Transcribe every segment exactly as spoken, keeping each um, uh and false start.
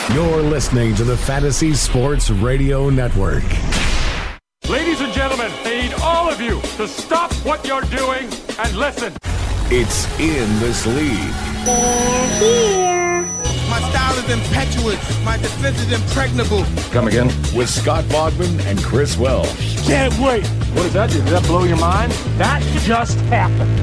You're listening to the Fantasy Sports Radio Network. Ladies and gentlemen, I need all of you to stop what you're doing and listen. It's In This League. They're here. My style is impetuous. My defense is impregnable. Come again? With Scott Bogman and Chris Welsh. Can't wait. What does that do? Did that blow your mind? That just happened.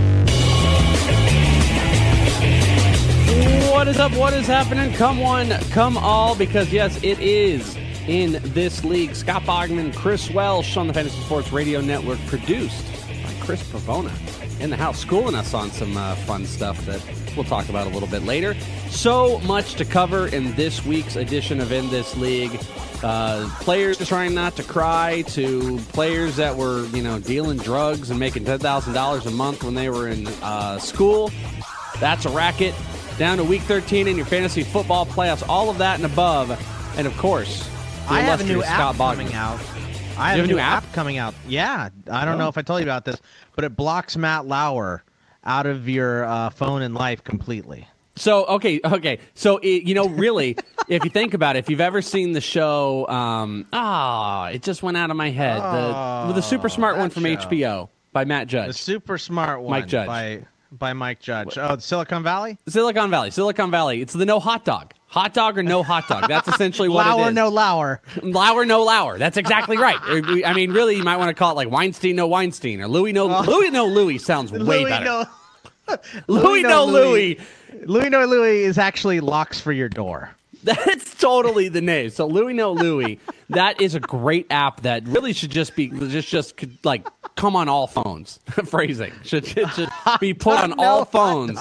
What is up? What is happening? Come one, come all, because yes, it is In This League. Scott Bogman, Chris Welsh on the Fantasy Sports Radio Network, produced by Chris Pavona in the house, schooling us on some uh, fun stuff that we'll talk about a little bit later. So much to cover in this week's edition of In This League. Uh, players trying not to cry to players that were, you know, dealing drugs and making ten thousand dollars a month when they were in uh, school. That's a racket. Down to week thirteen in your fantasy football playoffs, all of that and above. And of course, I have a new Scott app Bogman. coming out. I have, have a new, new app? app coming out. Yeah, I don't oh. know if I told you about this, but it blocks Matt Lauer out of your uh, phone and life completely. So, okay, okay. So, it, you know, really, if you think about it, if you've ever seen the show, um, ah, oh, it just went out of my head. Oh, the, the super smart one from show. H B O by Matt Judge. The super smart one Mike Judge. by by Mike Judge. Oh, Silicon Valley? Silicon Valley. Silicon Valley. It's the no hot dog. Hot dog or no hot dog. That's essentially what Lauer, it is. no Lauer. Lauer, no Lauer. That's exactly right. I mean, really, you might want to call it like Weinstein, no Weinstein, or Louis, no oh. Louis, no Louis sounds way Louis, better. No. Louis, Louis, no no Louis. Louis. Louis, no Louis is actually locks for your door. That's totally the name. So Louis No Louis, that is a great app that really should just be just just like come on all phones. Phrasing should, should, should be put on no all phones.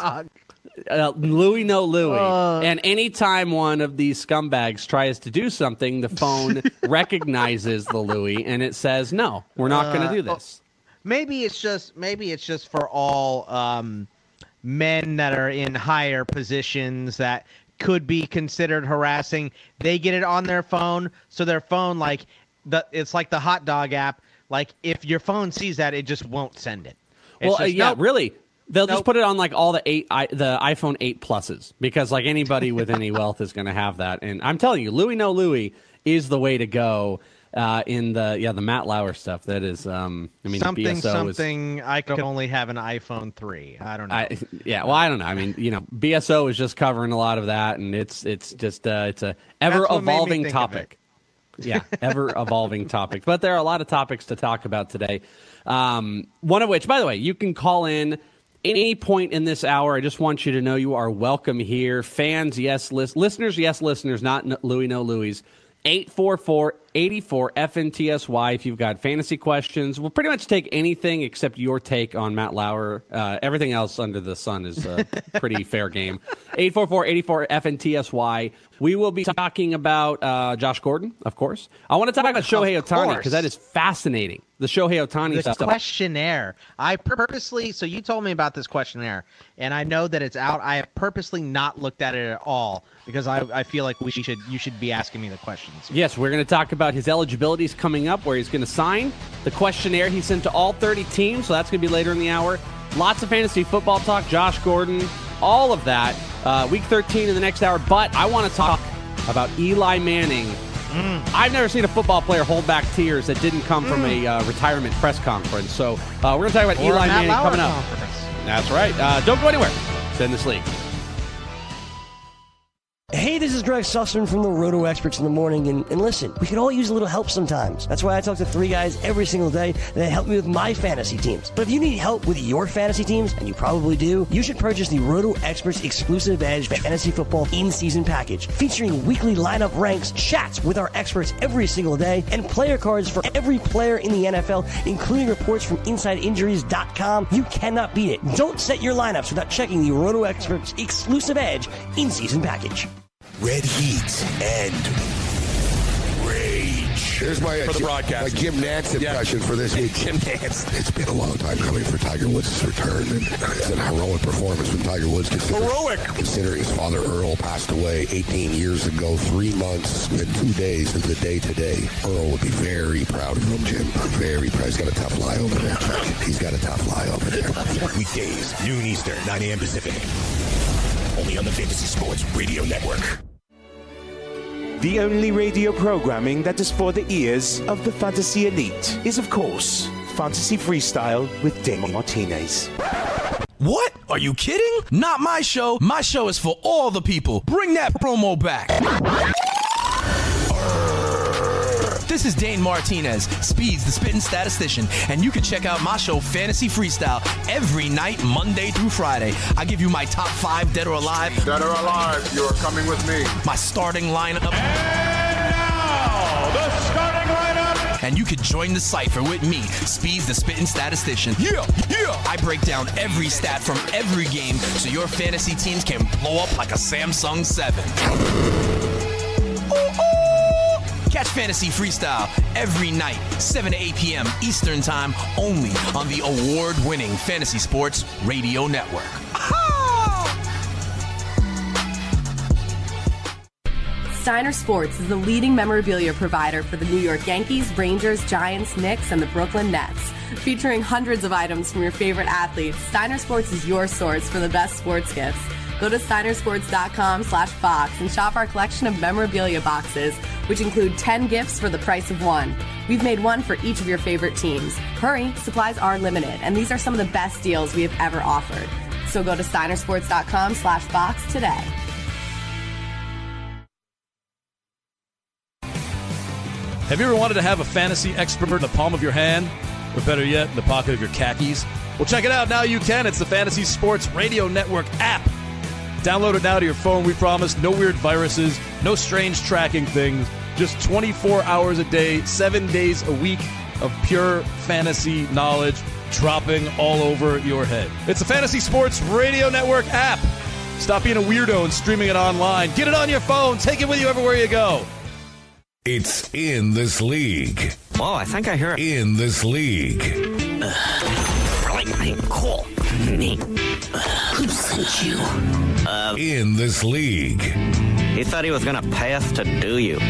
Uh, Louis No Louis. Uh, and anytime one of these scumbags tries to do something, the phone recognizes the Louis and it says, "No, we're not uh, going to do this." Maybe it's just maybe it's just for all um, men that are in higher positions that could be considered harassing. They get it on their phone, so their phone, like the it's like the hot dog app. Like if your phone sees that, it just won't send it. It's well, just, uh, yeah, nope. really. They'll Nope. just put it on like all the eight, I, the iPhone eight pluses, because like anybody with any wealth is going to have that. And I'm telling you, Louis No Louis is the way to go uh, in the yeah the Matt Lauer stuff. That is, um, I mean, something B S O something. Is, I could only have an iPhone three. I don't know. I, yeah, well, I don't know. I mean, you know, B S O is just covering a lot of that, and it's it's just uh, it's a ever evolving topic. Yeah, ever evolving topic. But there are a lot of topics to talk about today. Um, one of which, by the way, you can call in any point in this hour. I just want you to know you are welcome here. Fans, yes. Lis- listeners, yes. Listeners, not no- Louis, no Louis. eight four four, eight four, F N T S Y if you've got fantasy questions. We'll pretty much take anything except your take on Matt Lauer. Uh, everything else under the sun is a pretty fair game. eight four four, eight four, F N T S Y. We will be talking about uh, Josh Gordon, of course. I want to talk about Shohei Ohtani because that is fascinating. The Shohei Ohtani the stuff. questionnaire. I purposely, so you told me about this questionnaire, and I know that it's out. I have purposely not looked at it at all because I, I feel like we should. You should be asking me the questions. Yes, we're going to talk about his eligibilities coming up, where he's going to sign, the questionnaire he sent to all thirty teams, so that's going to be later in the hour. Lots of fantasy football talk, Josh Gordon, all of that. Uh, week thirteen in the next hour, but I want to talk about Eli Manning. Mm. I've never seen a football player hold back tears that didn't come mm. from a uh, retirement press conference. So uh, we're going to talk about or Eli Manning Lauer coming up. conference. That's right. Uh, don't go anywhere. It's In This League. Hey, this is Greg Sussman from the Roto Experts in the Morning, and, and listen, we could all use a little help sometimes. That's why I talk to three guys every single day that help me with my fantasy teams. But if you need help with your fantasy teams, and you probably do, you should purchase the Roto Experts Exclusive Edge Fantasy Football In-Season Package, featuring weekly lineup ranks, chats with our experts every single day, and player cards for every player in the N F L, including reports from Inside Injuries dot com. You cannot beat it. Don't set your lineups without checking the Roto Experts Exclusive Edge In-Season Package. Red Heat and Rage. Here's my, for the Jim, broadcast. my Jim Nantz impression yeah. for this week. Jim Nantz. It's been a long time coming for Tiger Woods' return. And it's an heroic performance when Tiger Woods considered, heroic. Considering his father Earl passed away eighteen years ago, three months and two days of the day today. Earl would be very proud of him, Jim. Very proud. He's got a tough lie over there. He's got a tough lie over there. Weekdays, noon Eastern, nine a.m. Pacific. Only on the Fantasy Sports Radio Network. The only radio programming that is for the ears of the fantasy elite is, of course, Fantasy Freestyle with Damon Martinez. What? Are you kidding? Not my show. My show is for all the people. Bring that promo back. This is Dane Martinez, Speeds, the Spittin' Statistician, and you can check out my show, Fantasy Freestyle, every night, Monday through Friday. I give you my top five, dead or alive. Dead or alive, you're coming with me. My starting lineup. And now, the starting lineup. And you can join the cipher with me, Speeds, the Spittin' Statistician. Yeah, yeah. I break down every stat from every game so your fantasy teams can blow up like a Samsung seven. Ooh, ooh. Catch Fantasy Freestyle every night, seven to eight p.m. Eastern Time, only on the award-winning Fantasy Sports Radio Network. Steiner Sports is the leading memorabilia provider for the New York Yankees, Rangers, Giants, Knicks, and the Brooklyn Nets. Featuring hundreds of items from your favorite athletes, Steiner Sports is your source for the best sports gifts. Go to steinersports.com slash box and shop our collection of memorabilia boxes, which include ten gifts for the price of one. We've made one for each of your favorite teams. Hurry, supplies are limited, and these are some of the best deals we have ever offered. So go to steinersports.com slash box today. Have you ever wanted to have a fantasy expert in the palm of your hand? Or better yet, in the pocket of your khakis? Well, check it out. Now you can. It's the Fantasy Sports Radio Network app. Download it now to your phone. We promise no weird viruses, no strange tracking things, just twenty-four hours a day, seven days a week of pure fantasy knowledge dropping all over your head. It's the Fantasy Sports Radio Network app. Stop being a weirdo and streaming it online. Get it on your phone. Take it with you everywhere you go. It's In This League. Oh, I think I hear it. In This League. Uh, really cool. Who sent you? Uh, In This League. He thought he was going to pay us to do you.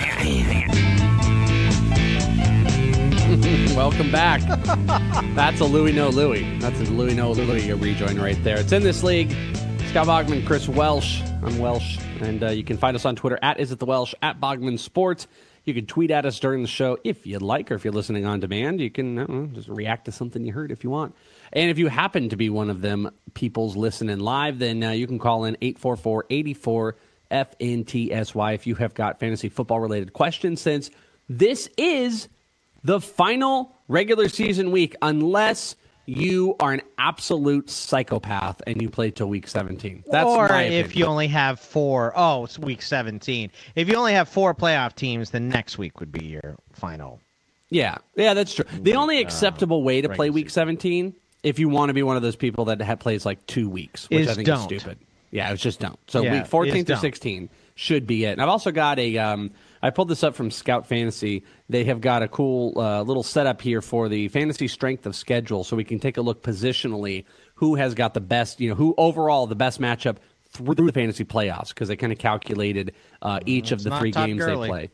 Welcome back. That's a Louie No Louie. That's a Louie No Louie rejoin right there. It's In This League. Scott Bogman, Chris Welsh. I'm Welsh. And uh, you can find us on Twitter at Is It The Welsh, at Bogman Sports. You can tweet at us during the show if you'd like, or if you're listening on demand, you can I don't know, just react to something you heard if you want. And if you happen to be one of them people's listening live, then uh, you can call in eight four four, eight four, F N T S Y if you have got fantasy football-related questions, since this is the final regular season week, unless you are an absolute psychopath and you play till week seventeen. That's or my if opinion. you only have four, oh, it's week seventeen. If you only have four playoff teams, then next week would be your final. Yeah, yeah, that's true. The only acceptable way to play regular week seventeen, if you want to be one of those people that ha- plays like two weeks, which Is I think don't. is stupid. Yeah, it's just don't. So Yeah, week fourteen is through don't. sixteen should be it. And I've also got a, um, I pulled this up from Scout Fantasy. They have got a cool uh, little setup here for the fantasy strength of schedule, so we can take a look positionally who has got the best, you know, who overall the best matchup through the fantasy playoffs, because they kind of calculated uh, each of It's the not three Todd games Gurley. they play.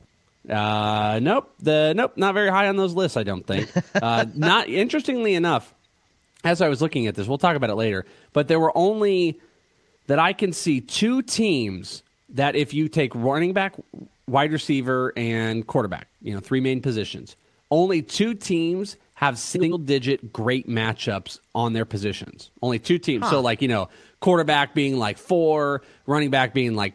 Uh, nope, the nope, not very high on those lists, I don't think. Uh, not interestingly enough, as I was looking at this, we'll talk about it later, but there were only that I can see two teams that if you take running back, wide receiver, and quarterback, you know, three main positions, only two teams have single-digit great matchups on their positions. Only two teams. Huh. So, like, you know, quarterback being like four, running back being like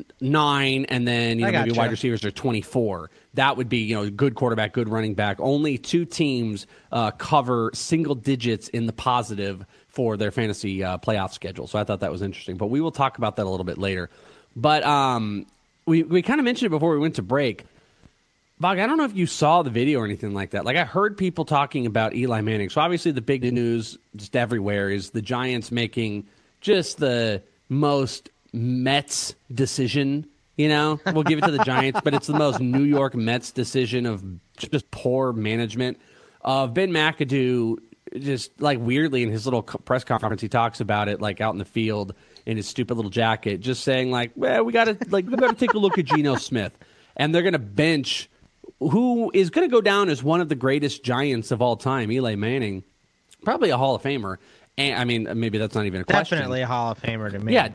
nine, and then, you know, I maybe gotcha. wide receivers are twenty-four. That would be, you know, good quarterback, good running back. Only two teams uh, cover single digits in the positive for their fantasy uh, playoff schedule. So I thought that was interesting. But we will talk about that a little bit later. But um, we, we kind of mentioned it before we went to break. Bog, I don't know if you saw the video or anything like that. Like, I heard people talking about Eli Manning. So obviously the big news just everywhere is the Giants making just the most Mets decision. You know, we'll give it to the Giants, but it's the most New York Mets decision of just poor management. Of uh, Ben McAdoo, just like weirdly in his little press conference, he talks about it like out in the field in his stupid little jacket, just saying like, well, we got to like we got to take a look at Geno Smith, and they're going to bench who is going to go down as one of the greatest Giants of all time, Eli Manning, probably a Hall of Famer. And I mean, maybe that's not even a question. Definitely a Hall of Famer to me. Yeah.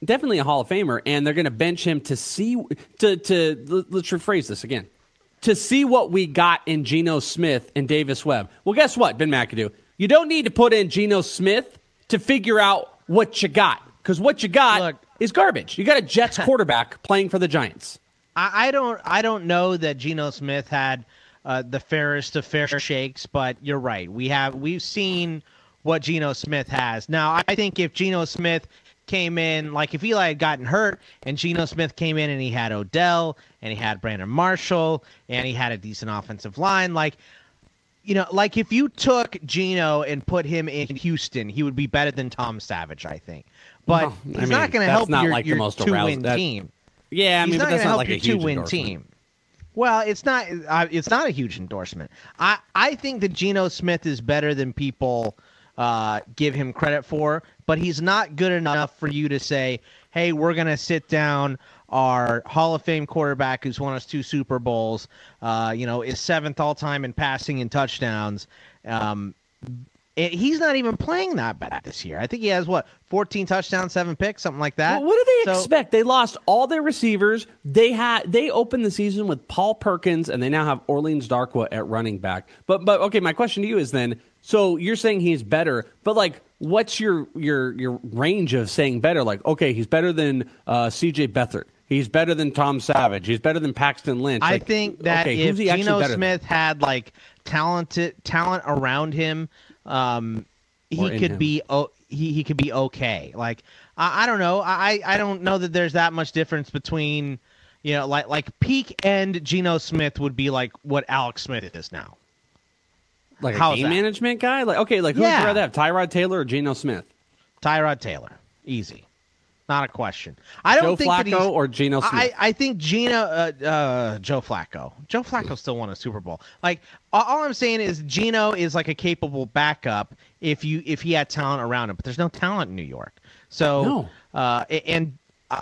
definitely a Hall of Famer, and they're going to bench him to see to to let's rephrase this again. To see what we got in Geno Smith and Davis Webb. Well, guess what, Ben McAdoo? You don't need to put in Geno Smith to figure out what you got, because what you got Look, is garbage. You got a Jets quarterback playing for the Giants. I, I don't I don't know that Geno Smith had uh, the fairest of fair shakes, but you're right. We have we've seen what Geno Smith has. Now, I think if Geno Smith came in, like if Eli had gotten hurt and Geno Smith came in and he had Odell and he had Brandon Marshall and he had a decent offensive line, like, you know, like if you took Geno and put him in Houston, he would be better than Tom Savage, I think. But well, he's I mean, not going to help not your, like your the most two-win that, team. Yeah, I mean, he's but not that's not help like your a huge two-win endorsement. team. Well, it's not. Uh, it's not a huge endorsement. I I think that Geno Smith is better than people uh, give him credit for, but he's not good enough for you to say, hey, we're going to sit down our Hall of Fame quarterback who's won us two Super Bowls, uh, you know, is seventh all-time in passing and touchdowns. Um, it, he's not even playing that bad this year. I think he has, what, fourteen touchdowns, seven picks, something like that. Well, what do they so, expect? They lost all their receivers. They had they opened the season with Paul Perkins, and they now have Orleans Darkwa at running back. But but okay, my question to you is then, so you're saying he's better, but like, what's your your your range of saying better? Like, okay, he's better than uh, C J Beathard. He's better than Tom Savage. He's better than Paxton Lynch. I like, think that okay, if Geno Smith than? had like talented talent around him, um, he could him. be oh, he he could be okay. Like I, I don't know. I I don't know that there's that much difference between, you know, like like peak end Geno Smith would be like what Alex Smith is now. Like a How's game that? management guy? Like, okay, like who'd Yeah. you rather have, Tyrod Taylor or Geno Smith? Tyrod Taylor, easy, not a question. I don't Joe think that he's, Flacco or Geno Smith? I, I think Geno, uh, uh, Joe Flacco. Joe Flacco still won a Super Bowl. Like all, all I'm saying is Geno is like a capable backup if you if he had talent around him, but there's no talent in New York. So, No. uh, and uh,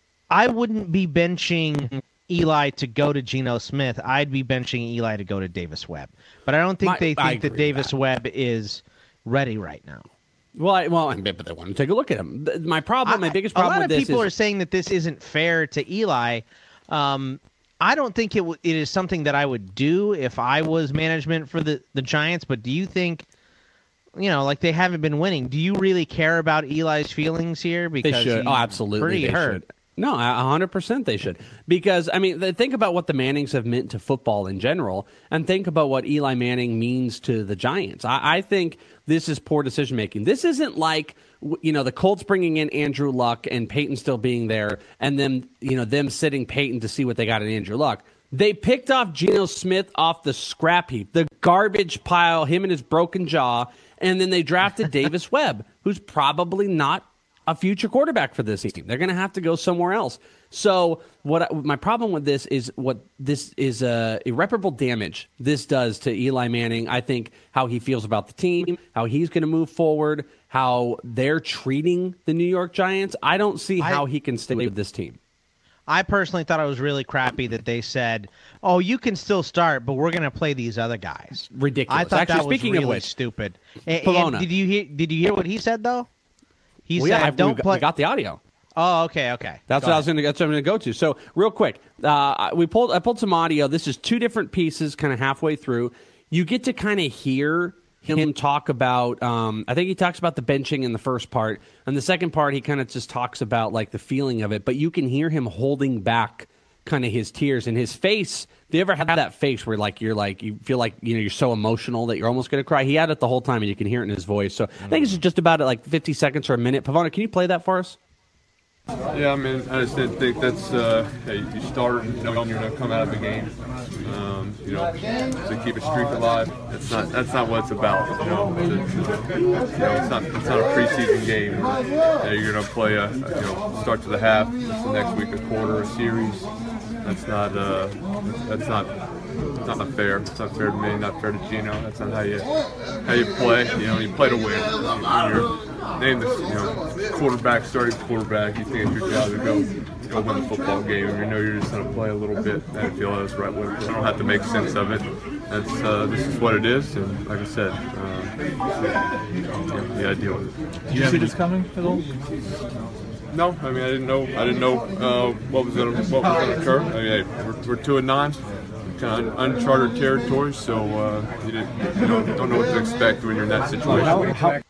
I wouldn't be benching Eli to go to Geno Smith. I'd be benching Eli to go to Davis Webb. But I don't think My- they I think that agree with Davis that. Webb is ready right now. Well, I, well, but they want to take a look at him. Th- My problem, my I- biggest a problem lot with of this people is are saying that this isn't fair to Eli. Um, I don't think it w- it is something that I would do if I was management for the, the Giants. But do you think, you know, like they haven't been winning? Do you really care about Eli's feelings here? they Because should. he's Oh, absolutely, pretty they hurt. should. No, a hundred percent they should. Because I mean, th- think about what the Mannings have meant to football in general, and think about what Eli Manning means to the Giants. I, I think this is poor decision making. This isn't like w- you know the Colts bringing in Andrew Luck and Peyton still being there, and then you know them sitting Peyton to see what they got in Andrew Luck. They picked off Geno Smith off the scrap heap, the garbage pile, him and his broken jaw, and then they drafted Davis Webb, who's probably not a future quarterback for this team. They're going to have to go somewhere else. So what I, my problem with this is what this is uh, irreparable damage this does to Eli Manning. I think how he feels about the team, how he's going to move forward, how they're treating the New York Giants. I don't see I- how he can stay with this team. I personally thought it was really crappy that they said, "Oh, you can still start, but we're going to play these other guys." Ridiculous. I thought Actually, that was speaking really of which, stupid. And, Pavona. and did you hear? Did you hear what he said though? He Well, said, yeah, I- "Don't we got, play." we got the audio. Oh, okay, okay. That's Go what I ahead. was going to. That's what I'm going to go to. So, real quick, uh, we pulled. I pulled some audio. This is two different pieces, kind of halfway through. You get to kind of hear him talk about. Um, I think he talks about the benching in the first part, and the second part, he kind of just talks about like the feeling of it. But you can hear him holding back kind of his tears and his face. Do you ever have that face where like you're like you feel like you know you're so emotional that you're almost going to cry? He had it the whole time, and you can hear it in his voice. So I think it's just about at like fifty seconds or a minute. Pavona, can you play that for us? Yeah, I mean, I just didn't think that's, uh, hey, you start knowing you're going to come out of the game, um, you know, to keep a streak alive. That's not that's not what it's about, you know. To, to, you know, it's not it's not a preseason game. You know, you're going to play a, you know, start to the half. It's the next week, a quarter, a series. That's not uh, that's not it's not fair. It's not fair to me. Not fair to Geno. That's not how you how you play. You know, you play to win. When you're named this, you know, quarterback, starting quarterback, you think it's your job to go go win the football game. And you know you're just going to play a little bit. I feel that's right. I don't have to make sense of it. That's uh, this is what it is. And like I said, uh, yeah, the idea with it. Did you see this coming at all? no, I mean I didn't know I didn't know uh, what was going to what was going to occur. I mean, hey, we're, we're two and nine, kind of uncharted territory, so uh, you, didn't, you don't, don't know what to expect when you're in that situation.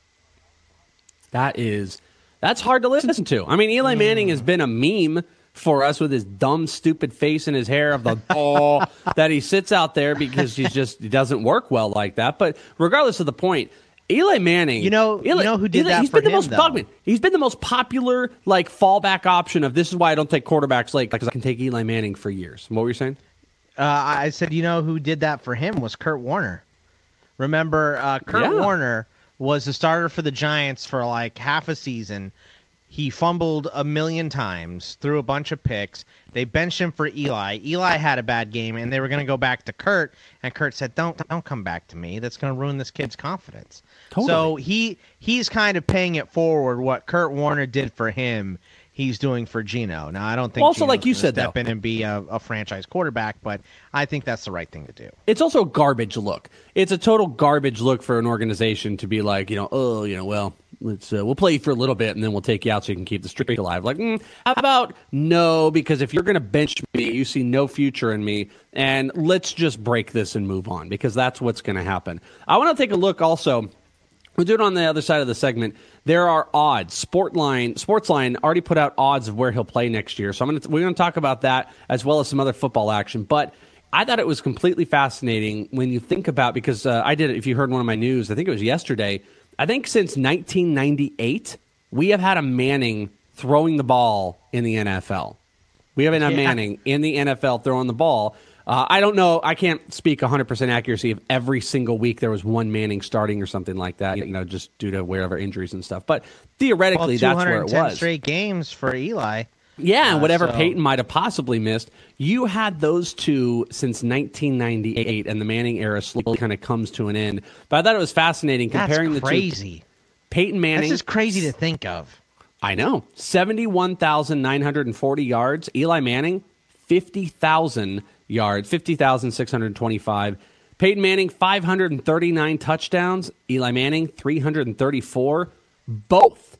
That is that's hard to listen to. I mean, Eli Manning has been a meme for us with his dumb, stupid face and his hair of the ball that he sits out there because he's just he doesn't work well like that. But regardless of the point. Eli Manning, you know, Eli, you know who did Eli, that he's for been the him, most though. He's been the most popular like fallback option of this is why I don't take quarterbacks late because I can take Eli Manning for years. What were you saying? Uh, I said, you know who did that for him was Kurt Warner. Remember, uh, Kurt Yeah. Warner was the starter for the Giants for like half a season. He fumbled a million times, threw a bunch of picks. They benched him for Eli. Eli had a bad game, and they were going to go back to Kurt. And Kurt said, "Don't, don't come back to me. That's going to ruin this kid's confidence." Totally. So he he's kind of paying it forward. What Kurt Warner did for him, he's doing for Geno. Now, I don't think Well, also, Geno's like you gonna said, step though. in and be a, a franchise quarterback, but I think that's the right thing to do. It's also a garbage look. It's a total garbage look for an organization to be like, you know, oh, you know, well, let's uh, we'll play you for a little bit and then we'll take you out so you can keep the streak alive. Like, mm, how about no? Because if you're going to bench me, you see no future in me, and let's just break this and move on because that's what's going to happen. I want to take a look also. We'll do it on the other side of the segment. There are odds. Sportline, Sportsline already put out odds of where he'll play next year. So I'm going to we're going to talk about that as well as some other football action. But I thought it was completely fascinating when you think about because uh, I did it. If you heard one of my news, I think it was yesterday. I think since nineteen ninety-eight, we have had a Manning throwing the ball in the N F L. We have a Yeah. Manning in the N F L throwing the ball. Uh, I don't know. I can't speak one hundred percent accuracy if every single week there was one Manning starting or something like that, you know, just due to wherever injuries and stuff. But theoretically, well, that's where it two hundred ten was. straight games for Eli. Yeah, and Uh, whatever so- Peyton might have possibly missed, you had those two since nineteen ninety-eight, and the Manning era slowly kind of comes to an end. But I thought it was fascinating comparing That's the crazy. two. Peyton Manning. That's just crazy to think of. I know. seventy-one thousand nine hundred forty yards. Eli Manning, fifty thousand yards, fifty thousand six hundred twenty-five. Peyton Manning, five hundred thirty-nine touchdowns. Eli Manning, three hundred thirty-four. Both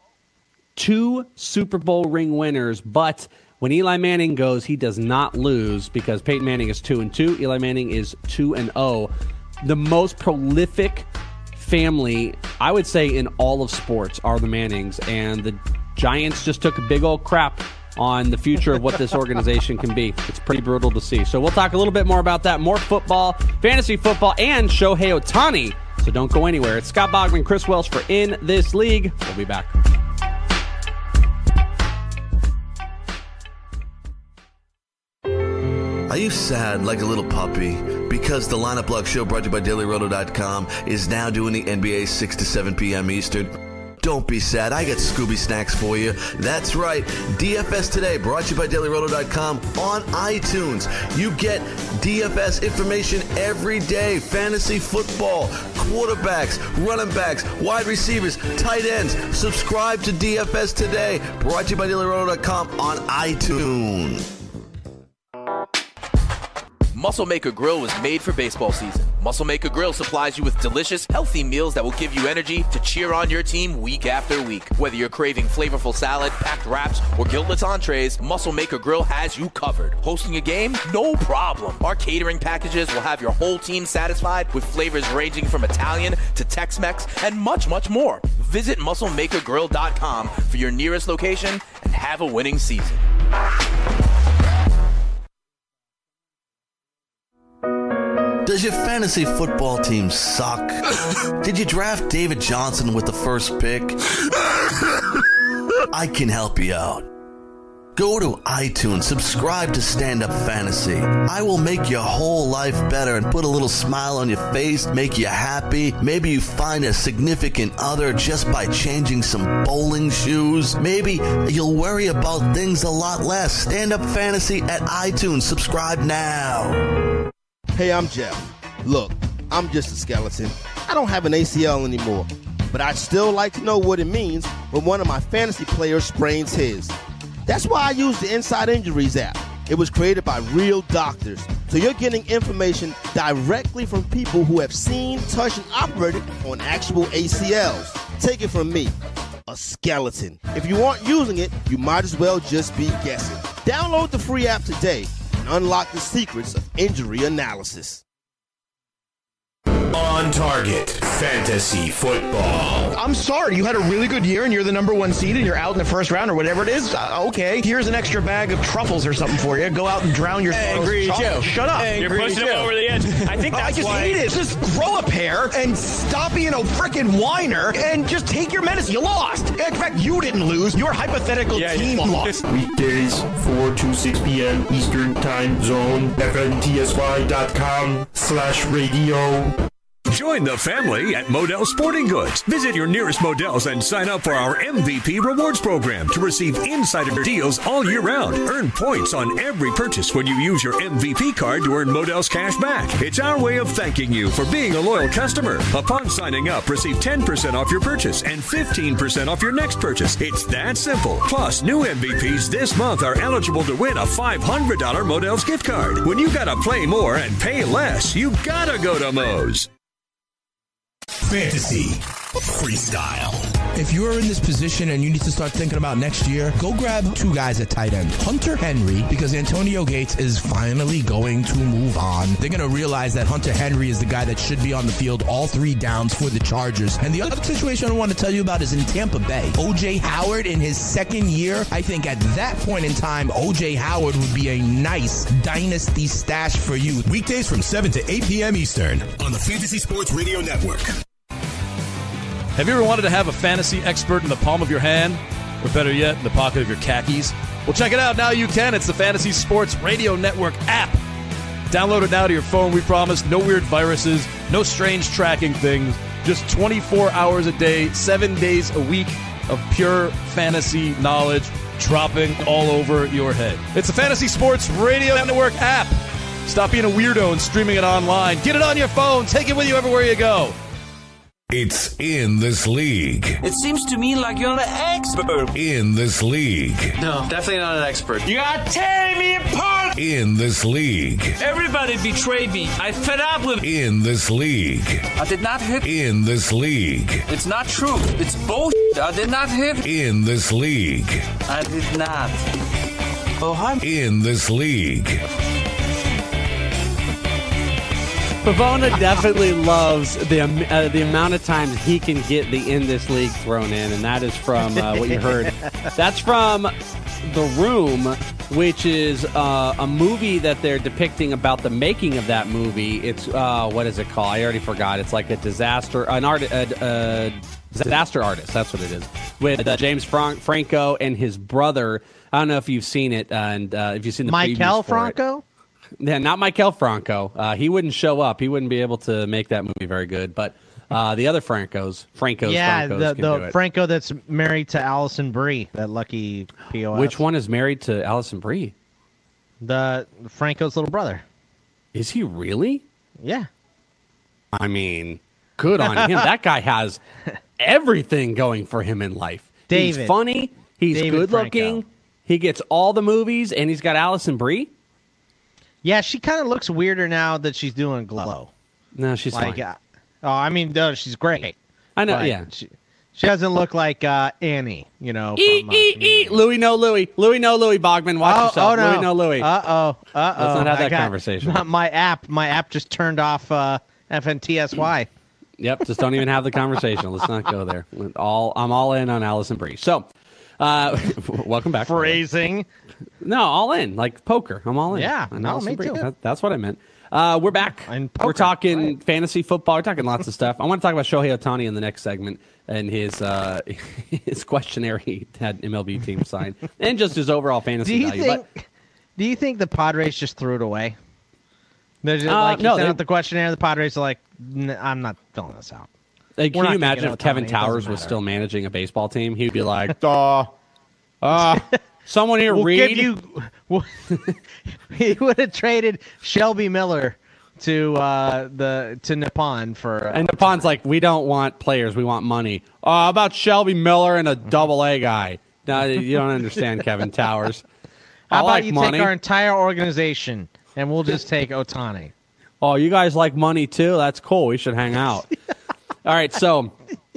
two Super Bowl ring winners, but when Eli Manning goes, he does not lose because Peyton Manning is two and two. Eli Manning is two and oh. The most prolific family, I would say, in all of sports are the Mannings, and the Giants just took a big old crap on the future of what this organization can be. It's pretty brutal to see. So we'll talk a little bit more about that, more football, fantasy football, and Shohei Ohtani. So don't go anywhere. It's Scott Bogman, Chris Welsh for In This League. We'll be back. Are you sad like a little puppy? Because the Lineup Block Show, brought to you by Daily Roto dot com, is now doing the N B A six to seven p.m. Eastern. Don't be sad. I got Scooby Snacks for you. That's right. D F S Today, brought to you by Daily Roto dot com on iTunes. You get D F S information every day. Fantasy football, quarterbacks, running backs, wide receivers, tight ends. Subscribe to D F S Today, brought to you by Daily Roto dot com on iTunes. Muscle Maker Grill was made for baseball season. Muscle Maker Grill supplies you with delicious, healthy meals that will give you energy to cheer on your team week after week. Whether you're craving flavorful salad, packed wraps, or guiltless entrees, Muscle Maker Grill has you covered. Hosting a game? No problem. Our catering packages will have your whole team satisfied with flavors ranging from Italian to Tex-Mex and much, much more. Visit muscle maker grill dot com for your nearest location and have a winning season. Does your fantasy football team suck? Did you draft David Johnson with the first pick? I can help you out. Go to iTunes, subscribe to Stand Up Fantasy. I will make your whole life better and put a little smile on your face, make you happy. Maybe you find a significant other just by changing some bowling shoes. Maybe you'll worry about things a lot less. Stand Up Fantasy at iTunes. Subscribe now. Hey, I'm Jeff. Look, I'm just a skeleton. I don't have an A C L anymore, but I'd still like to know what it means when one of my fantasy players sprains his. That's why I use the Inside Injuries app. It was created by real doctors, so you're getting information directly from people who have seen, touched, and operated on actual A C Ls. Take it from me. a skeleton. If you aren't using it, you might as well just be guessing. Download the free app today and unlock the secrets of injury analysis. On Target Fantasy Football. I'm sorry, you had a really good year and you're the number one seed and you're out in the first round or whatever it is. Uh, okay, here's an extra bag of truffles or something for you. Go out and drown your Angry Joe. Shut up. Angry You're pushing Joe. him over the edge. I think that's I just why. hate it. Just grow a pair and stop being a freaking whiner and just take your medicine. You lost. In fact, you didn't lose. Your hypothetical yeah, team yeah. lost. Weekdays, four to six p.m. Eastern Time Zone. F N T S Y dot com slash radio. Join the family at Modell Sporting Goods. Visit your nearest Modell's and sign up for our M V P Rewards program to receive insider deals all year round. Earn points on every purchase when you use your M V P card to earn Modell's cash back. It's our way of thanking you for being a loyal customer. Upon signing up, receive ten percent off your purchase and fifteen percent off your next purchase. It's that simple. Plus, new M V Ps this month are eligible to win a five hundred dollars Modell's gift card. When you gotta play more and pay less, you gotta go to Moe's. Fantasy Freestyle. If you're in this position and you need to start thinking about next year, go grab two guys at tight end. Hunter Henry, because Antonio Gates is finally going to move on. They're going to realize that Hunter Henry is the guy that should be on the field all three downs for the Chargers. And the other situation I want to tell you about is in Tampa Bay. O J Howard in his second year. I think at that point in time, O J Howard would be a nice dynasty stash for you. Weekdays from seven to eight p.m. Eastern on the Fantasy Sports Radio Network. Have you ever wanted to have a fantasy expert in the palm of your hand? Or better yet, in the pocket of your khakis? Well, check it out. Now you can. It's the Fantasy Sports Radio Network app. Download it now to your phone, we promise. No weird viruses, no strange tracking things. Just twenty-four hours a day, seven days a week of pure fantasy knowledge dropping all over your head. It's the Fantasy Sports Radio Network app. Stop being a weirdo and streaming it online. Get it on your phone. Take it with you everywhere you go. It's In This League. It seems to me like you're an expert. In This League. No, definitely not an expert. You are tearing me apart. In This League. Everybody betrayed me. I fed up with it. In This League. I did not hit. In This League. It's not true. It's bullshit. I did not hit. In This League. I did not. Oh, hi. In This League. Pavona definitely loves the uh, the amount of times he can get the "in this league" thrown in, and that is from uh, what you heard. That's from The Room, which is uh, a movie that they're depicting about the making of that movie. It's uh, what is it called? I already forgot. It's like a disaster, an art, a, a disaster artist. That's what it is. With uh, James Fran- Franco and his brother. I don't know if you've seen it, uh, and uh, if you've seen the Michael previews for Franco. It. Yeah, not Michael Franco. Uh, he wouldn't show up. He wouldn't be able to make that movie very good. But uh, the other Francos, Francos, yeah, Francos the, can the do it. Franco that's married to Allison Brie, that lucky P O S. Which one is married to Allison Brie? The Franco's little brother. Is he really? Yeah. I mean, good on him. That guy has everything going for him in life. David. He's funny. He's David good looking. Franco. He gets all the movies, and he's got Allison Brie. Yeah, she kind of looks weirder now that she's doing Glow. No, she's like, fine. Uh, oh, I mean, no, she's great. I know, But yeah. She, she doesn't look like uh, Annie, you know. Eat, from, uh, eat, eat. Louis, no Louis. Louis, no Louis. Bogman, watch oh, yourself. Oh, no. Louis, no Louis. Uh-oh. Uh-oh. Let's not have I that got- conversation. My, my app, my app just turned off uh, F N T S Y. Yep, just don't even have the conversation. Let's not go there. All I'm all in on Allison Brie. So, uh, welcome back. Phrasing. No, all in, like poker. I'm all in. Yeah, on no, Allison me Brie. too. That- that's what I meant. Uh, we're back. And we're poker, talking right. fantasy football. We're talking lots of stuff. I want to talk about Shohei Ohtani in the next segment and his uh, his questionnaire he had M L B team signed, and just his overall Do fantasy you value. think? But Do you think the Padres just threw it away? They're just, Uh, like you no, sent they- out the questionnaire. The Padres are like, "N- I'm not filling this out. Like, We're can not you gonna imagine get if Kevin Ohtani, it doesn't Towers was matter." still managing a baseball team? He'd be like, "Duh, uh, someone here We'll read." give you. We'll, he would have traded Shelby Miller to uh, the to Nippon for. Uh, And Nippon's like, "We don't want players, we want money." Uh, how about Shelby Miller and a double A guy? No, you don't understand, Kevin Towers. I how about like you money. take our entire organization and we'll just take Ohtani? Oh, you guys like money too? That's cool. We should hang out. All right, so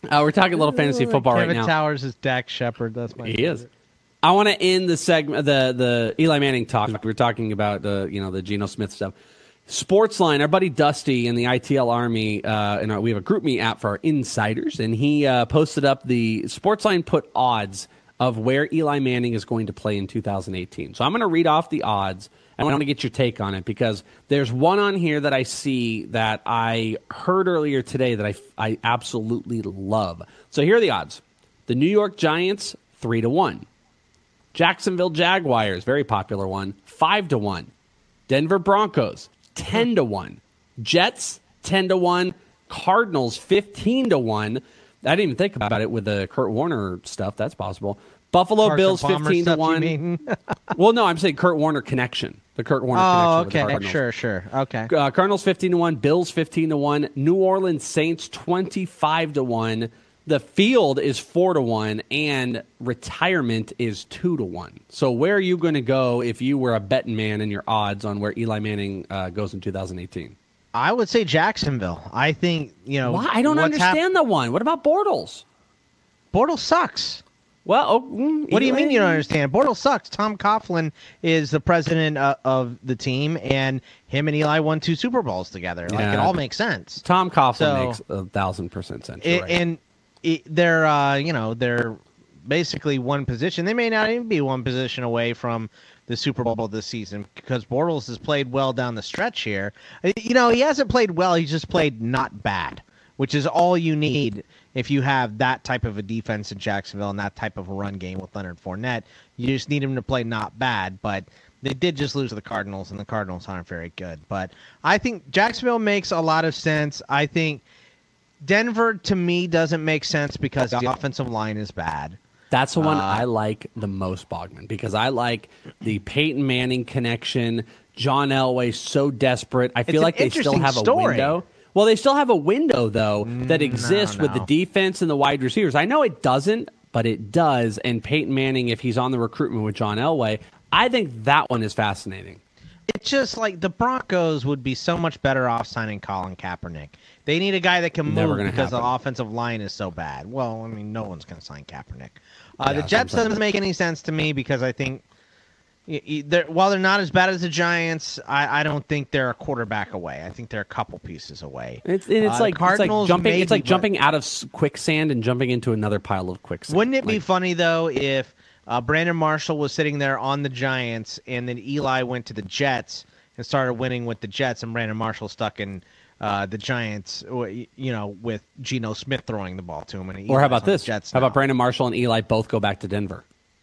Uh, we're talking a little fantasy football Kevin right now. Kevin Towers is Dak Shepard. That's my. He favorite. is. I want to end the segment, the the Eli Manning talk. We were talking about the you know the Geno Smith stuff. Sportsline, our buddy Dusty in the I T L Army, uh, and our, we have a GroupMe app for our insiders, and he uh, posted up the Sportsline put odds of where Eli Manning is going to play in two thousand eighteen. So I'm going to read off the odds, and I want to get your take on it because there's one on here that I see that I heard earlier today that I, I absolutely love. So here are the odds. The New York Giants, three to one. Jacksonville Jaguars, very popular one, five to one. Denver Broncos, ten to one. Jets, ten to one. Cardinals, fifteen to one. I didn't even think about it with the Kurt Warner stuff. That's possible. Buffalo Carson Bills, Palmer fifteen to stuff, one. you mean? Well, no, I'm saying Kurt Warner connection. The Kurt Warner Oh, connection with the okay. Cardinals. Sure, sure. Okay. Uh, Cardinals, fifteen to one. Bills, fifteen to one. New Orleans Saints, twenty-five to one. The field is four to one, and retirement is two to one. So where are you going to go if you were a betting man and your odds on where Eli Manning uh, goes in two thousand eighteen? I would say Jacksonville. I think, you know. Why? I don't understand hap- the one. What about Bortles? Bortles sucks. Well, oh, mm, what do you Eli- mean you don't understand? Bortles sucks. Tom Coughlin is the president uh, of the team, and him and Eli won two Super Bowls together. Like, Yeah. it all makes sense. Tom Coughlin So- makes a thousand percent sense. It, You're right. And it, they're, uh, you know, they're basically one position. They may not even be one position away from the Super Bowl this season because Bortles has played well down the stretch here. Uh, You know, he hasn't played well. He's just played not bad, which is all you need if you have that type of a defense in Jacksonville and that type of a run game with Leonard Fournette. You just need him to play not bad, but they did just lose to the Cardinals, and the Cardinals aren't very good. But I think Jacksonville makes a lot of sense. I think Denver, to me, doesn't make sense because the offensive line is bad. That's the one Uh, I like the most, Bogman, because I like the Peyton Manning connection. John Elway so desperate. I feel It's an like they still interesting have a story. window. Well, they still have a window, though, that Mm, exists no, with the no. defense and the wide receivers. I know it doesn't, but it does. And Peyton Manning, if he's on the recruitment with John Elway, I think that one is fascinating. It's just like the Broncos would be so much better off signing Colin Kaepernick. They need a guy that can Never move gonna because happen. the offensive line is so bad. Well, I mean, no one's going to sign Kaepernick. Uh, Yeah, the that's Jets what I'm saying. doesn't make any sense to me because I think y- y- they're, while they're not as bad as the Giants, I, I don't think they're a quarterback away. I think they're a couple pieces away. It's, and it's, Uh, like, it's like Cardinals jumping. It's maybe, like but- jumping out of s- quicksand and jumping into another pile of quicksand. Wouldn't it be Like, funny though if uh, Brandon Marshall was sitting there on the Giants and then Eli went to the Jets and started winning with the Jets, and Brandon Marshall stuck in uh, the Giants, you know, with Geno Smith throwing the ball to him? And Or Eli's how about on the this? Jets How now. about Brandon Marshall and Eli both go back to Denver?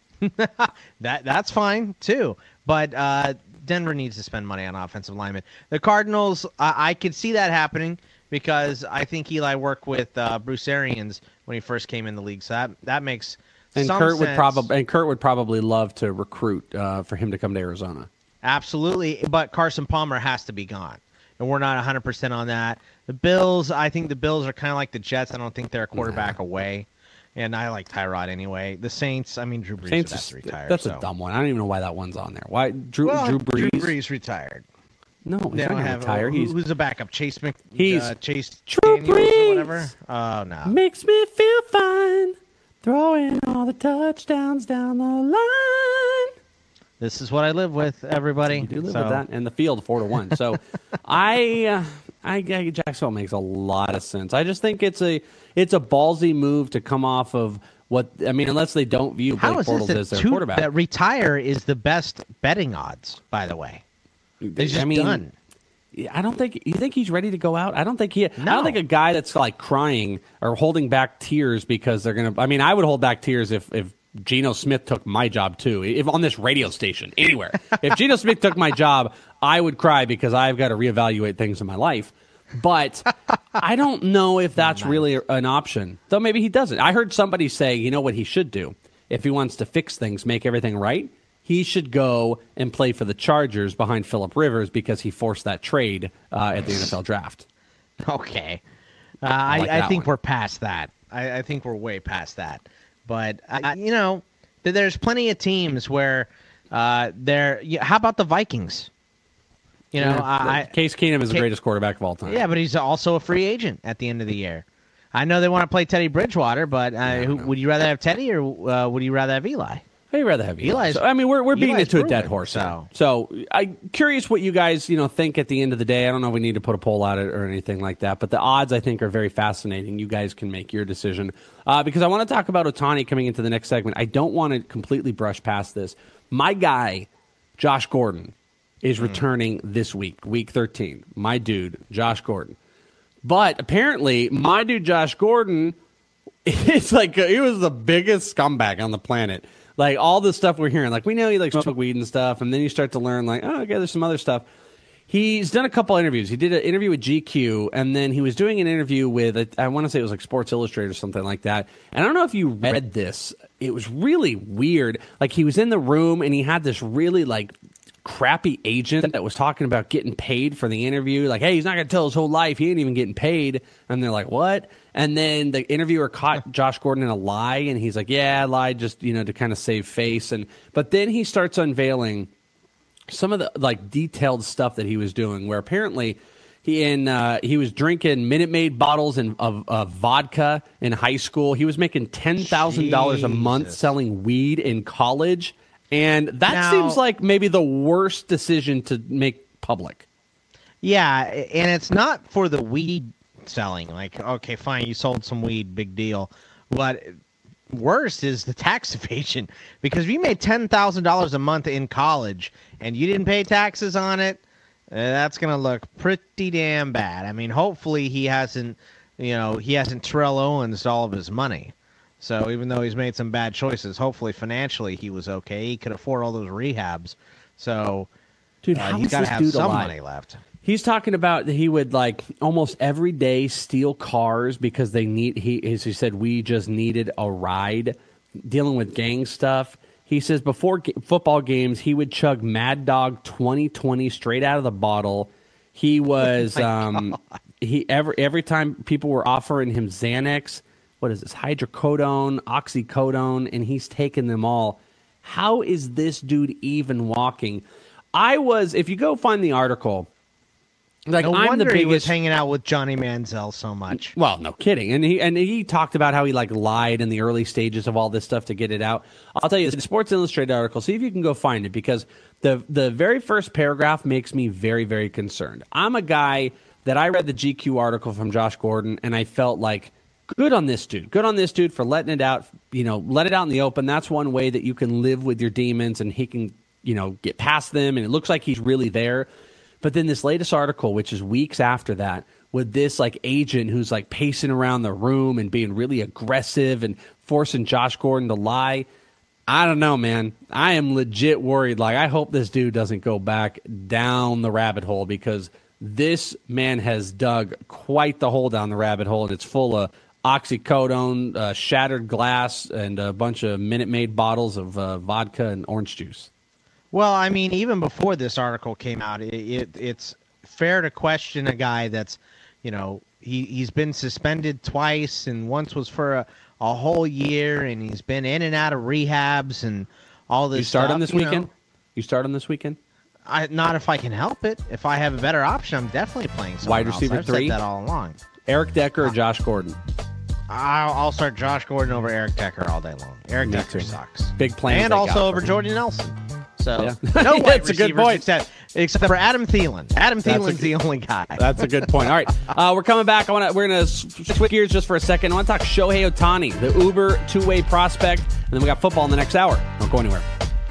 that? That's fine too, but uh, Denver needs to spend money on offensive linemen. The Cardinals, I, I could see that happening because I think Eli worked with uh, Bruce Arians when he first came in the league, so that that makes And some Kurt would sense. probably and Kurt would probably love to recruit uh, for him to come to Arizona. Absolutely, but Carson Palmer has to be gone, and we're not one hundred percent on that. The Bills, I think the Bills are kind of like the Jets. I don't think they're a quarterback away, and I like Tyrod anyway. The Saints, I mean, Drew Brees Saints would have is- to retire. that's so. a dumb one. I don't even know why that one's on there. Why Drew Well, Drew Brees? Drew Brees retired. No, he's They not don't going to have retire. who- He's who's the backup? Chase Mc, He's uh, Chase Drew Daniels Brees. or whatever. Oh no, makes me feel fine, throwing all the touchdowns down the line. this is what I live with. Everybody, You do live So, with that, and the field four to one. So, I, uh, I, I, Jacksonville makes a lot of sense. I just think it's a, it's a ballsy move to come off of what I mean, unless they don't view How Blake is this Bortles that as their two- quarterback. that retire is the best betting odds? By the way, they're just I mean, done. I don't think you think he's ready to go out. I don't think he. I No. don't think a guy that's like crying or holding back tears because they're gonna. I mean, I would hold back tears if if Geno Smith took my job too. If on this radio station anywhere, if Geno Smith took my job, I would cry because I've got to reevaluate things in my life. But I don't know if that's Nice. really an option. Though maybe he doesn't. I heard somebody say, you know what he should do if he wants to fix things, make everything right. He should go and play for the Chargers behind Phillip Rivers because he forced that trade uh, at the N F L draft. Okay. Uh, I I, like I, that think one. we're past that. I, I think we're way past that. But, I, you know, th- there's plenty of teams where uh, they're. Yeah, how about the Vikings? You know, Yeah, I, Case Keenum is the Ca- greatest quarterback of all time. yeah, but he's also a free agent at the end of the year. I know they want to play Teddy Bridgewater, but uh, who, would you rather have Teddy or uh, would you rather have Eli? I'd rather have Eli. Eli's, so, I mean, we're we're beating Eli's it to proven, a dead horse. So. so I'm curious what you guys you know think at the end of the day. I don't know if we need to put a poll out or anything like that, but the odds I think are very fascinating. You guys can make your decision uh, because I want to talk about Ohtani coming into the next segment. I don't want to completely brush past this. My guy, Josh Gordon, is returning mm. this week, week thirteen. My dude, Josh Gordon. But apparently, my dude, Josh Gordon, it's like he was the biggest scumbag on the planet. Like, all the stuff we're hearing, like, we know he likes to smoke weed and stuff, and then you start to learn, like, oh, okay, there's some other stuff. He's done a couple interviews. He did an interview with G Q, and then he was doing an interview with, I want to say it was like Sports Illustrated or something like that. And I don't know if you read this. It was really weird. Like, he was in the room, and he had this really, like, crappy agent that was talking about getting paid for the interview. Like, hey, he's not going to tell his whole life. He ain't even getting paid. And they're like, what? And then the interviewer caught Josh Gordon in a lie, and he's like, yeah, I lied just, you know, to kind of save face. And but then he starts unveiling some of the, like, detailed stuff that he was doing, where apparently he in uh, he was drinking Minute Maid bottles in, of, of vodka in high school. He was making ten thousand dollars a month selling weed in college. And that now, seems like maybe the worst decision to make public. Yeah, and it's not for the weed selling. Like, okay, fine, you sold some weed, big deal. But worse is the tax evasion. Because if you made ten thousand dollars a month in college and you didn't pay taxes on it, uh, that's going to look pretty damn bad. I mean, hopefully he hasn't, you know, he hasn't Terrell Owens all of his money. So even though he's made some bad choices, hopefully financially he was okay. He could afford all those rehabs. So, dude, uh, he's got to have some alive? money left. He's talking about that he would like almost every day steal cars because they need. He as he said, we just needed a ride. Dealing with gang stuff. He says before g- football games he would chug Mad Dog twenty twenty straight out of the bottle. He was oh um, he every every time people were offering him Xanax. What is this? Hydrocodone, oxycodone, and he's taken them all. How is this dude even walking? I was, if you go find the article, like no I'm wonder the biggest. He was hanging out with Johnny Manziel so much. Well, no kidding, and he and he talked about how he like lied in the early stages of all this stuff to get it out. I'll tell you, the Sports Illustrated article. See if you can go find it because the the very first paragraph makes me very very concerned. I'm a guy that I read the G Q article from Josh Gordon, and I felt like. Good on this dude. Good on this dude for letting it out, you know, let it out in the open. That's one way that you can live with your demons and he can, you know, get past them. And it looks like he's really there. But then this latest article, which is weeks after that, with this like agent who's like pacing around the room and being really aggressive and forcing Josh Gordon to lie. I don't know, man. I am legit worried. Like, I hope this dude doesn't go back down the rabbit hole because this man has dug quite the hole down the rabbit hole and it's full of oxycodone, uh, shattered glass, and a bunch of Minute Maid bottles of uh, vodka and orange juice. Well, I mean, even before this article came out, it, it, it's fair to question a guy that's, you know, he, he's been suspended twice, and once was for a, a whole year, and he's been in and out of rehabs and all this You start stuff, on this you weekend? know. You start on this weekend? I, not if I can help it. If I have a better option, I'm definitely playing someone Wide receiver else. I've three? said that all along. Eric Decker or Josh Gordon? I'll, I'll start Josh Gordon over Eric Decker all day long. Eric Me Decker too. sucks. Big plans. And they also got over for Jordan Nelson. So Yeah. no wide That's a good receivers point. Except, except for Adam Thielen. Adam That's a Thielen's good- the only guy. That's a good point. All right, uh, we're coming back. I want to. We're gonna switch gears just for a second. I want to talk Shohei Ohtani, the Uber two-way prospect, and then we got football in the next hour. Don't go anywhere.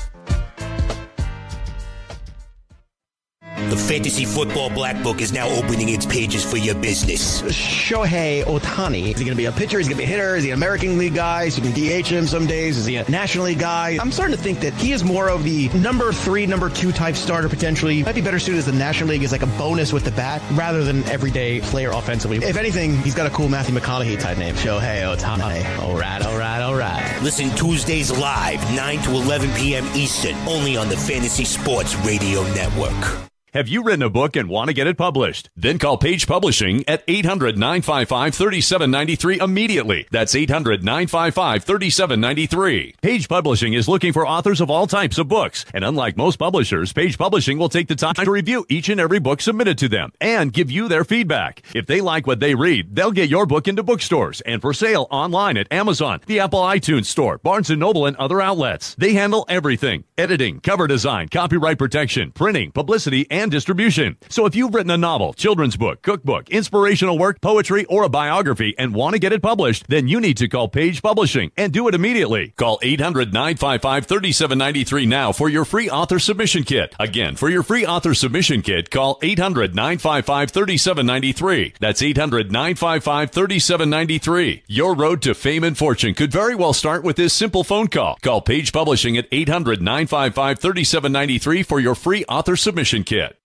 The Fantasy Football Black Book is now opening its pages for your business. Shohei Ohtani. Is he going to be a pitcher? Is he going to be a hitter? Is he an American League guy? So you can D H him some days? Is he a National League guy? I'm starting to think that he is more of the number three, number two type starter potentially. Might be better suited as the National League as like a bonus with the bat rather than everyday player offensively. If anything, he's got a cool Matthew McConaughey type name. Shohei Ohtani. All right, all right, all right. Listen Tuesdays live, nine to eleven p.m. Eastern, only on the Fantasy Sports Radio Network. Have you written a book and want to get it published? Then call Page Publishing at eight hundred, nine five five, three seven nine three immediately. That's eight hundred, nine five five, three seven nine three. Page Publishing is looking for authors of all types of books. And unlike most publishers, Page Publishing will take the time to review each and every book submitted to them and give you their feedback. If they like what they read, they'll get your book into bookstores and for sale online at Amazon, the Apple iTunes Store, Barnes and Noble, and other outlets. They handle everything: editing, cover design, copyright protection, printing, publicity, and distribution. So if you've written a novel, children's book, cookbook, inspirational work, poetry, or a biography and want to get it published, then you need to call Page Publishing and do it immediately. Call eight hundred, nine five five, three seven nine three now for your free author submission kit. Again, for your free author submission kit, call eight hundred, nine five five, three seven nine three. That's eight hundred, nine five five, three seven nine three. Your road to fame and fortune could very well start with this simple phone call. Call Page Publishing at eight hundred, nine five five, three seven nine three for your free author submission kit.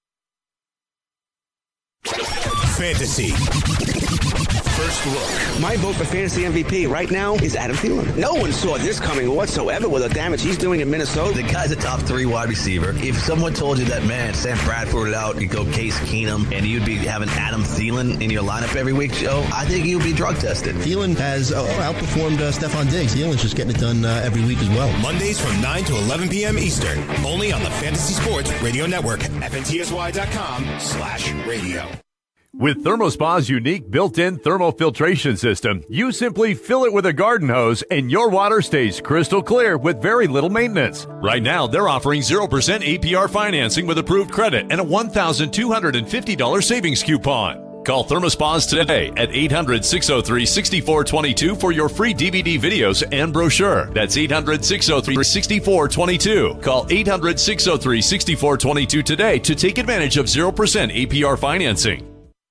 Fantasy. First look. My vote for fantasy M V P right now is Adam Thielen. No one saw this coming whatsoever with the damage he's doing in Minnesota. The guy's a top three wide receiver. If someone told you that, man, Sam Bradford out, you go Case Keenum, and you'd be having Adam Thielen in your lineup every week, Joe, I think you'd be drug tested. Thielen has uh, outperformed uh, Stephon Diggs. Thielen's just getting it done uh, every week as well. Mondays from nine to eleven p.m. Eastern, only on the Fantasy Sports Radio Network, F N T S Y dot com slash radio. With ThermoSpa's unique built-in thermofiltration system, you simply fill it with a garden hose and your water stays crystal clear with very little maintenance. Right now, they're offering zero percent A P R financing with approved credit and a one thousand two hundred fifty dollars savings coupon. Call ThermoSpas today at eight hundred, six oh three, six four two two for your free D V D videos and brochure. That's eight hundred, six oh three, six four two two. Call eight hundred, six oh three, six four two two today to take advantage of zero percent A P R financing.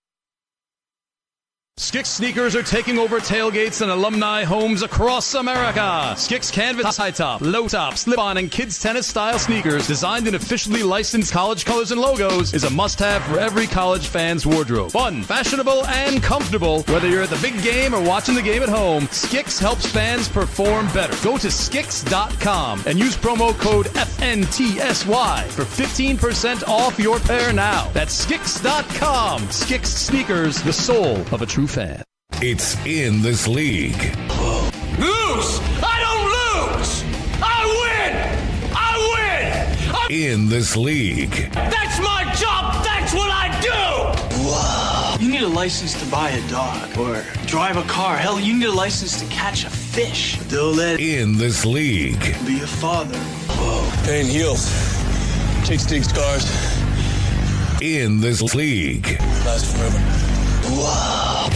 Skix sneakers are taking over tailgates and alumni homes across America. Skix canvas high top, low top, slip-on, and kids tennis style sneakers designed in officially licensed college colors and logos is a must-have for every college fan's wardrobe. Fun, fashionable, and comfortable. Whether you're at the big game or watching the game at home, Skix helps fans perform better. Go to skix dot com and use promo code F N T S Y for fifteen percent off your pair now. That's skix dot com. Skix sneakers, the soul of a true fan. It's in this league. Lose! I don't lose! I win! I win! I'm- in this league. That's my job! That's what I do! Whoa. You need a license to buy a dog or drive a car. Hell, you need a license to catch a fish. Don't let in this league. Be a father. Whoa. Pain heals. Takes Stig's scars. In this league. Lasts forever. Whoa.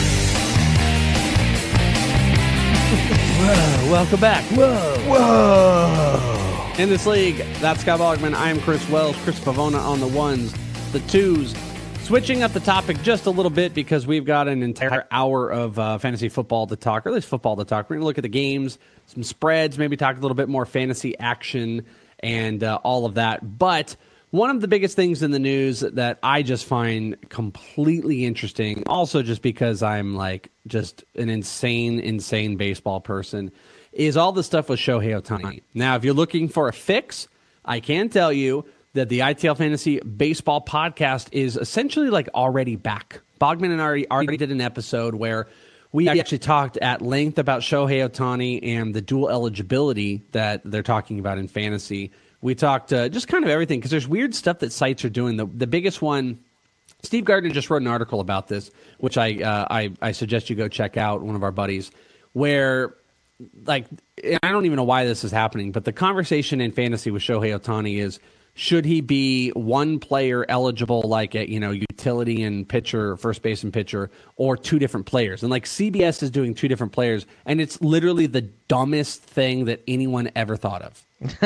Whoa, welcome back. Whoa. Whoa. In this league, that's Scott Bogman. I am Chris Wells. Chris Pavona on the ones, the twos. Switching up the topic just a little bit because we've got an entire hour of uh, fantasy football to talk, or at least football to talk. We're going to look at the games, some spreads, maybe talk a little bit more fantasy action and uh, all of that. But one of the biggest things in the news that I just find completely interesting, also just because I'm like just an insane, insane baseball person, is all the stuff with Shohei Ohtani. Now, if you're looking for a fix, I can tell you that the I T L Fantasy Baseball Podcast is essentially like already back. Bogman and I already, already did an episode where we actually talked at length about Shohei Ohtani and the dual eligibility that they're talking about in fantasy. We talked uh, just kind of everything because there's weird stuff that sites are doing. The, the biggest one, Steve Gardner just wrote an article about this, which I, uh, I I suggest you go check out, one of our buddies, where, like, I don't even know why this is happening, but the conversation in fantasy with Shohei Ohtani is, should he be one player eligible, like a, you know, utility and pitcher, first base and pitcher, or two different players? And like C B S is doing two different players, and it's literally the dumbest thing that anyone ever thought of.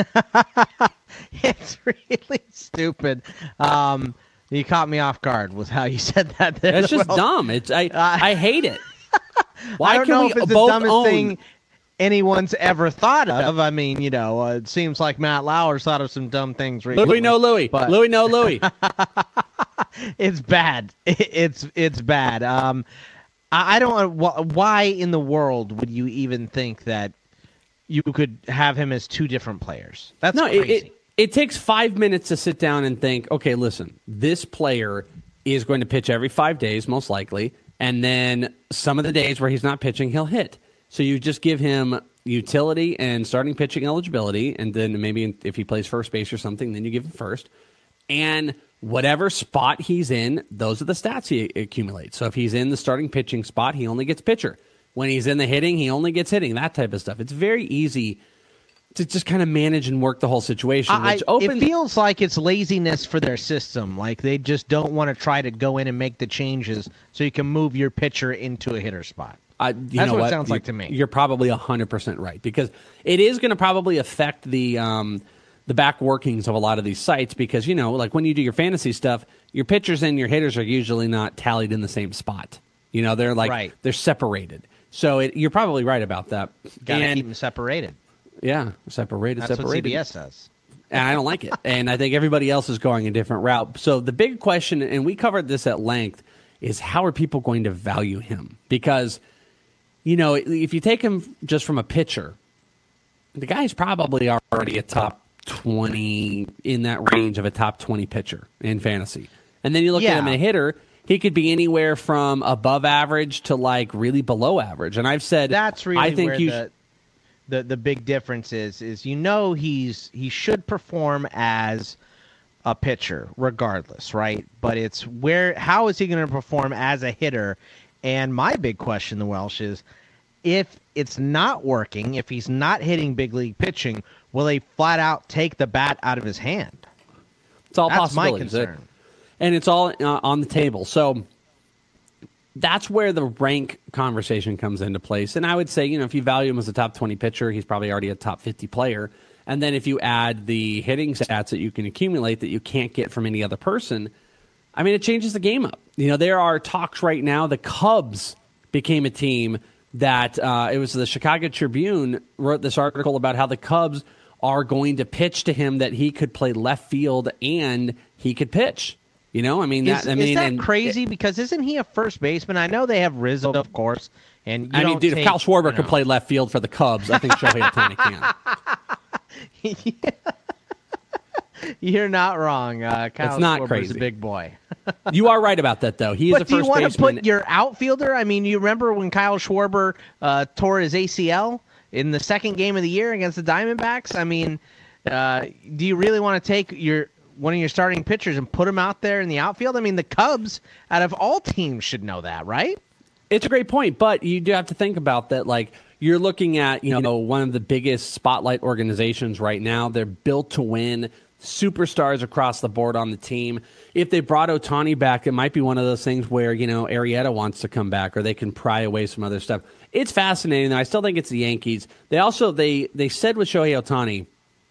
It's really stupid. Um, you caught me off guard with how you said that. There. It's just well, dumb. It's I uh, I hate it. Why I don't can know we if it's the both dumbest own thing anyone's ever thought of. I mean, you know, uh, it seems like Matt Lauer's thought of some dumb things recently. Louis, no Louis. But Louis, no Louis. It's bad. It's it's bad. Um, I, I don't. Why in the world would you even think that you could have him as two different players? That's no, crazy. It, it, it takes five minutes to sit down and think, okay, listen, this player is going to pitch every five days, most likely, and then some of the days where he's not pitching, he'll hit. So you just give him utility and starting pitching eligibility, and then maybe if he plays first base or something, then you give him first. And whatever spot he's in, those are the stats he accumulates. So if he's in the starting pitching spot, he only gets pitcher. When he's in the hitting, he only gets hitting, that type of stuff. It's very easy to just kind of manage and work the whole situation. Which I, opens- it feels like it's laziness for their system. Like they just don't want to try to go in and make the changes so you can move your pitcher into a hitter spot. Uh, you That's know what, what it sounds you, like to me. You're probably one hundred percent right, because it is going to probably affect the um, the back workings of a lot of these sites, because, you know, like when you do your fantasy stuff, your pitchers and your hitters are usually not tallied in the same spot. You know, they're like, right. they're separated. So it, you're probably right about that. Got to And- keep them separated. Yeah, separated, That's separated. what C B S says. And I don't like it. And I think everybody else is going a different route. So the big question, and we covered this at length, is how are people going to value him? Because, you know, if you take him just from a pitcher, the guy's probably already a top twenty, in that range of a top twenty pitcher in fantasy. And then you look Yeah. at him in a hitter, he could be anywhere from above average to like really below average. And I've said, That's really I think where you the, the the big difference is. Is you know he's he should perform as a pitcher regardless, right? But it's where how is he going to perform as a hitter? And my big question, the Welsh, is if it's not working, if he's not hitting big league pitching, will they flat out take the bat out of his hand? It's all That's possibilities. my concern. And it's all uh, on the table. So that's where the rank conversation comes into place. And I would say, you know, if you value him as a top twenty pitcher, he's probably already a top fifty player. And then if you add the hitting stats that you can accumulate that you can't get from any other person, I mean, it changes the game up. You know, there are talks right now. The Cubs became a team that uh, it was the Chicago Tribune wrote this article about how the Cubs are going to pitch to him that he could play left field and he could pitch. You know, I mean, Is, that, I mean, is that and crazy? It, because isn't he a first baseman? I know they have Rizzo, of course. And you I mean, don't dude, take, if Kyle Schwarber you know. could play left field for the Cubs, I think Shohei Ohtani can. You're not wrong. Uh, Kyle It's not Schwarber's crazy. a big boy. You are right about that, though. He is but a do you first want to baseman. put your outfielder? I mean, you remember when Kyle Schwarber uh, tore his A C L in the second game of the year against the Diamondbacks? I mean, uh, do you really want to take your one of your starting pitchers and put him out there in the outfield? I mean, the Cubs, out of all teams, should know that, right? It's a great point, but you do have to think about that. Like, you're looking at, you know, one of the biggest spotlight organizations right now. They're built to win. Superstars across the board on the team. If they brought Ohtani back, it might be one of those things where, you know, Arrieta wants to come back, or they can pry away some other stuff. It's fascinating. I still think it's the Yankees. They also, they, they said with Shohei Ohtani,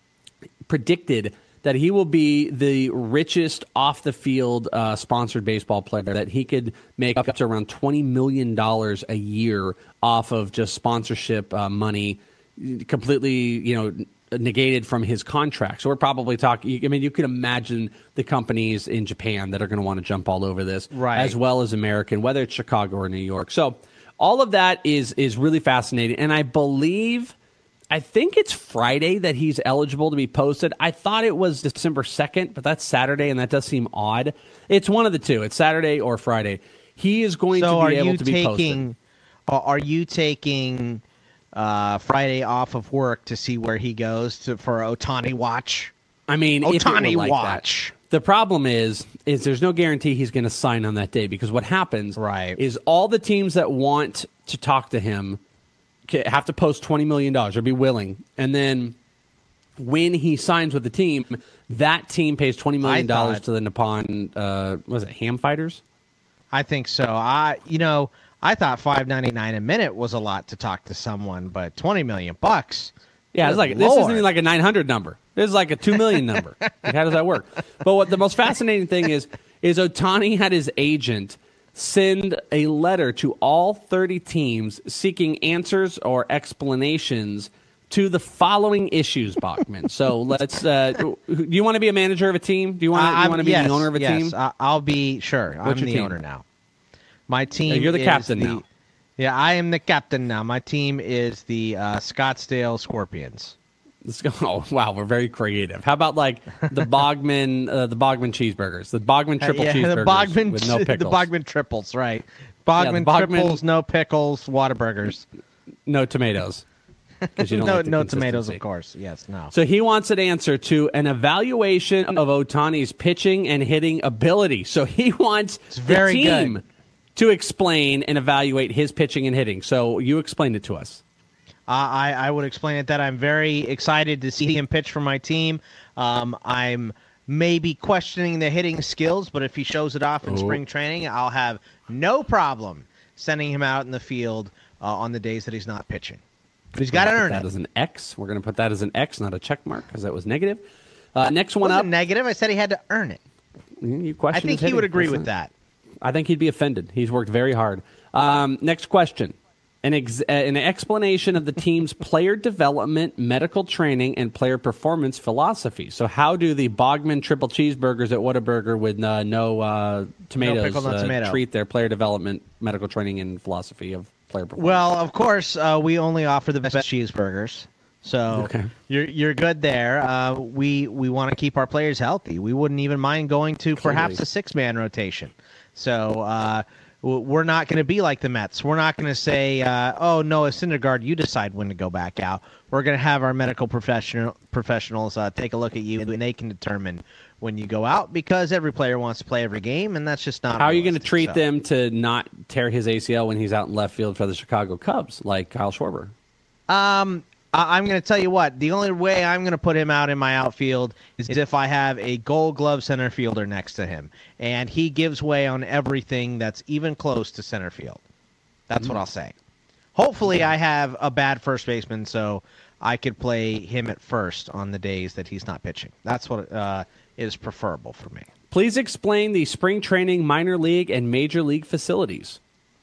predicted that he will be the richest off-the-field uh, sponsored baseball player, that he could make up to around twenty million dollars a year off of just sponsorship uh, money, completely, you know, negated from his contract. So we're probably talking, I mean, you can imagine the companies in Japan that are going to want to jump all over this, Right. as well as American, whether it's Chicago or New York. So all of that is is really fascinating. And I believe... I think it's Friday that he's eligible to be posted. I thought it was December second, but that's Saturday, and that does seem odd. It's one of the two. It's Saturday or Friday. He is going so to be are able you to be taking, posted. Are you taking uh, Friday off of work to see where he goes to for Ohtani watch? I mean, if it were Ohtani like watch. that. The problem is, is there's no guarantee he's going to sign on that day, because what happens right. is all the teams that want to talk to him have to post twenty million dollars or be willing. And then when he signs with the team, that team pays twenty million dollars to the Nippon, uh, what was it, Ham Fighters? I think so. I, you know, I thought five ninety-nine a minute was a lot to talk to someone, but twenty million bucks. Yeah, it's like, this isn't even like a nine hundred number. This is like a two million number. Like, how does that work? But what the most fascinating thing is, is Ohtani had his agent send a letter to all thirty teams seeking answers or explanations to the following issues, Bachman. So let's. Uh, do you want to be a manager of a team? Do you want to, Uh, you want to be yes, the owner of a yes, team? I- I'll be sure. What's I'm your the team? owner now. My team. Yeah, you're the is captain the- now. Yeah, I am the captain now. My team is the uh, Scottsdale Scorpions. Let's go. Oh, wow, we're very creative. How about like the Bogman, uh, the Bogman cheeseburgers, the Bogman triple uh, yeah, cheeseburgers the Bogman, with no pickles. The Bogman triples, right? Bogman, yeah, Bogman triples, no pickles, Whataburgers, no tomatoes. You don't no, like no tomatoes, of course. Yes, no. So he wants an answer to an evaluation of Ohtani's pitching and hitting ability. So he wants it's very the team good. to explain and evaluate his pitching and hitting. So you explain it to us. Uh, I, I would explain it that I'm very excited to see him pitch for my team. Um, I'm maybe questioning the hitting skills, but if he shows it off in Ooh. spring training, I'll have no problem sending him out in the field uh, on the days that he's not pitching. But he's got to earn that it. That is an X. We're going to put that as an X, not a check mark, because that was negative. Uh, next one It wasn't up. negative. I said he had to earn it. You question I think his he hitting. would agree That's with not- that. I think he'd be offended. He's worked very hard. Um, next question. An, ex- uh, an explanation of the team's player development, medical training, and player performance philosophy. So how do the Bogman triple cheeseburgers at Whataburger with uh, no uh, tomatoes pickle, no uh, tomato. treat their player development, medical training, and philosophy of player performance? Well, of course, uh, we only offer the best cheeseburgers. So Okay. you're you're good there. Uh, we we want to keep our players healthy. We wouldn't even mind going to perhaps a six-man rotation. So uh, w- we're not going to be like the Mets. We're not going to say, uh, "Oh, Noah Syndergaard, you decide when to go back out." We're going to have our medical professional professionals uh, take a look at you, and they can determine when you go out, because every player wants to play every game, and that's just not. How are you going to realistic. treat So- them to not tear his A C L when he's out in left field for the Chicago Cubs, like Kyle Schwarber? Um, I- I'm going to tell you what. The only way I'm going to put him out in my outfield is if I have a Gold Glove center fielder next to him, and he gives way on everything that's even close to center field. That's what I'll say. Hopefully, I have a bad first baseman, so I could play him at first on the days that he's not pitching. That's what uh, is preferable for me. Please explain the spring training, minor league, and major league facilities.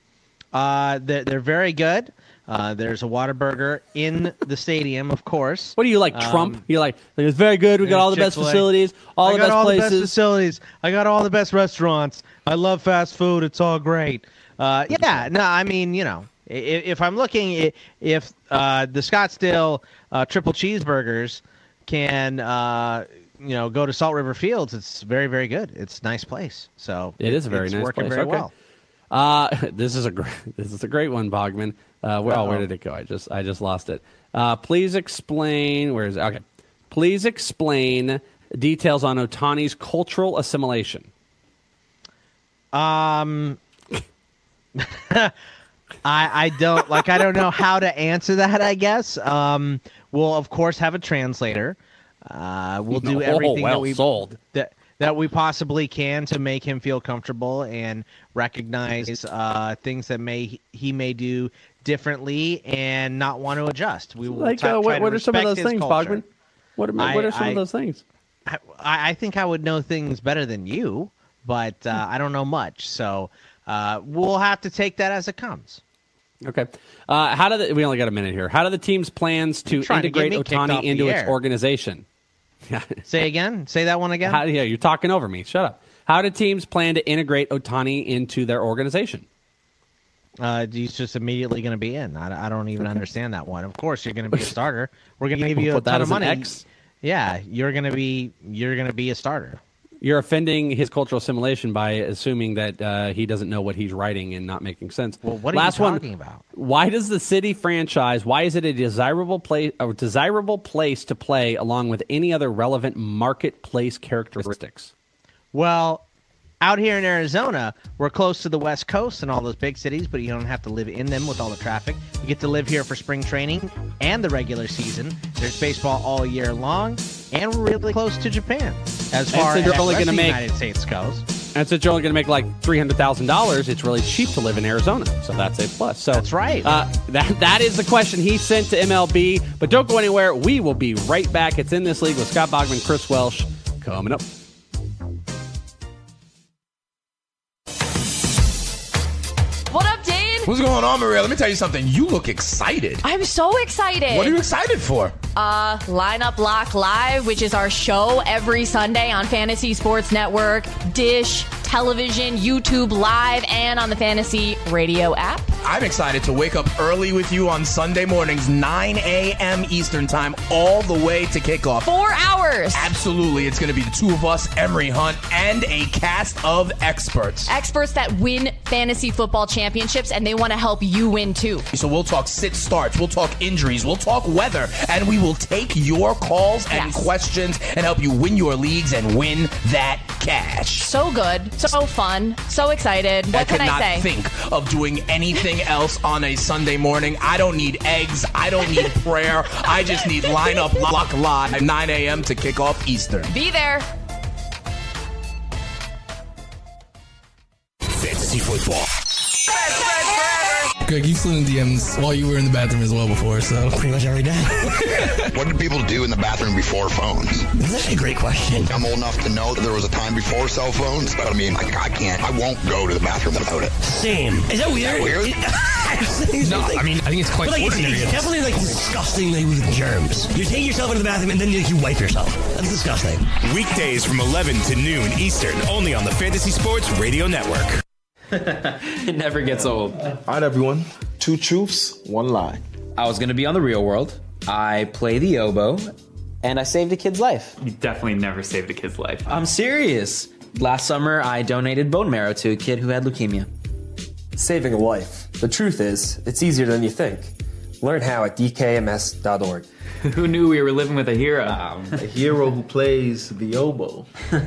Uh, they're, they're very good. Uh, there's a Whataburger in the stadium, of course. What are you like, Trump? Um, You're like, it's very good. We got all the best Chick-fil-A. facilities, all I the got best all places. the best facilities. I got all the best restaurants. I love fast food. It's all great. Uh, yeah, no, I mean, you know, if, if I'm looking, if uh, the Scottsdale uh, triple cheeseburgers can, uh, you know, go to Salt River Fields, it's very, very good. It's a nice place. So It is a very it's nice working place. very Okay. well. Uh, this is a great, this is a great one, Bogman. Uh, where, oh, where did it go? I just I just lost it. Uh, please explain. Where is it? Okay. Please explain details on Ohtani's cultural assimilation. Um, I I don't like. I don't know how to answer that. I guess. Um, we'll of course have a translator. Uh, we'll do Oh, everything well that we sold. that that we possibly can to make him feel comfortable and recognize uh, things that may he may do differently and not want to adjust. We will Like, try- uh, try what, to what are some of respect those his things, culture. Bogman? What are, I- what are some I- of those things? I, I think I would know things better than you, but uh, I don't know much. So uh, we'll have to take that as it comes. Okay. Uh, how do the, we only got a minute here? How do the team's plans to You're trying to get integrate me kicked Ohtani off the into its air. organization? Say again. Say that one again. How, yeah, you're talking over me. Shut up. How do teams plan to integrate Ohtani into their organization? Uh, he's just immediately going to be in. I, I don't even understand that one. Of course, you're going to be a starter. We're going to give you a Put that ton as of an money. X? Yeah, you're going to be you're going to be a starter. You're offending his cultural assimilation by assuming that uh, he doesn't know what he's writing and not making sense. Well, what are Last you one, talking about? Why does the city franchise? Why is it a desirable place? A desirable place to play, along with any other relevant marketplace characteristics? Well, out here in Arizona, we're close to the West Coast and all those big cities, but you don't have to live in them with all the traffic. You get to live here for spring training and the regular season. There's baseball all year long, and we're really close to Japan as far so as you're only the gonna make- United States goes. And since you're only going to make like three hundred thousand dollars, it's really cheap to live in Arizona. So that's a plus. So That's right. Uh, that that is the question he sent to M L B. But don't go anywhere. We will be right back. It's In This League with Scott Bogman, Chris Welsh, coming up. What up, Dane? What's going on, Maria? Let me tell you something. You look excited. I'm so excited. What are you excited for? Uh, Lineup Lock Live, which is our show every Sunday on Fantasy Sports Network, Dish, television, YouTube Live, and on the Fantasy Radio app. I'm excited to wake up early with you on Sunday mornings, nine a.m. Eastern time, all the way to kickoff. Four hours. Absolutely. It's going to be the two of us, Emery Hunt, and a cast of experts. Experts that win fantasy football championships, and they want to help you win too. So we'll talk sit starts, we'll talk injuries, we'll talk weather, and we will take your calls and Yes. questions and help you win your leagues and win that cash. So good, so fun, so excited. What I can could not I say? think of doing anything else on a Sunday morning. I don't need eggs. I don't need prayer. I just need lineup lock live at nine a.m. to kick off Eastern. Be there. Fantasy football. Greg, you slid in D Ms while you were in the bathroom as well before, so pretty much every day. What did people do in the bathroom before phones? That's actually a great question. I'm old enough to know that there was a time before cell phones, but I mean, I, I can't, I won't go to the bathroom without it. Same. Is that weird? Weird? No, I mean, I think it's quite like, ordinary. It's, it's definitely like disgustingly with germs. You take yourself into the bathroom and then you, you wipe yourself. That's disgusting. Weekdays from eleven to noon Eastern, only on the Fantasy Sports Radio Network. It never gets old. All right, everyone. Two truths, one lie. I was going to be on The Real World. I play the oboe, and I saved a kid's life. You definitely never saved a kid's life. I'm serious. Last summer, I donated bone marrow to a kid who had leukemia. Saving a life. The truth is, it's easier than you think. Learn how at d k m s dot org. Who knew we were living with a hero? Um, a hero who plays the oboe.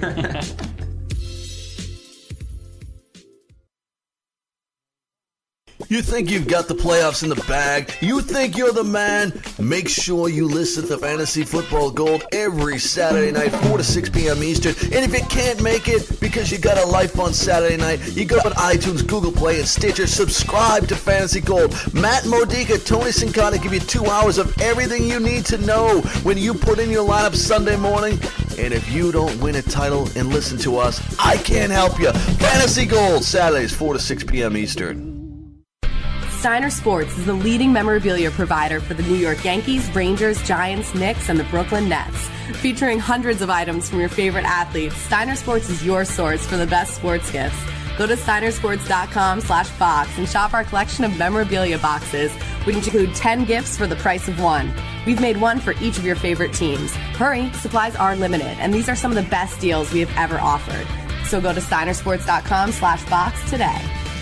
You think you've got the playoffs in the bag? You think you're the man? Make sure you listen to Fantasy Football Gold every Saturday night, four to six p.m. Eastern. And if you can't make it because you got a life on Saturday night, you go to iTunes, Google Play, and Stitcher. Subscribe to Fantasy Gold. Matt Modica, Tony Sincata give you two hours of everything you need to know when you put in your lineup Sunday morning. And if you don't win a title and listen to us, I can't help you. Fantasy Gold, Saturdays, four to six p.m. Eastern. Steiner Sports is the leading memorabilia provider for the New York Yankees, Rangers, Giants, Knicks, and the Brooklyn Nets. Featuring hundreds of items from your favorite athletes, Steiner Sports is your source for the best sports gifts. Go to steinersports.com slash box and shop our collection of memorabilia boxes, which include ten gifts for the price of one. We've made one for each of your favorite teams. Hurry, supplies are limited, and these are some of the best deals we have ever offered. So go to steinersports.com slash box today.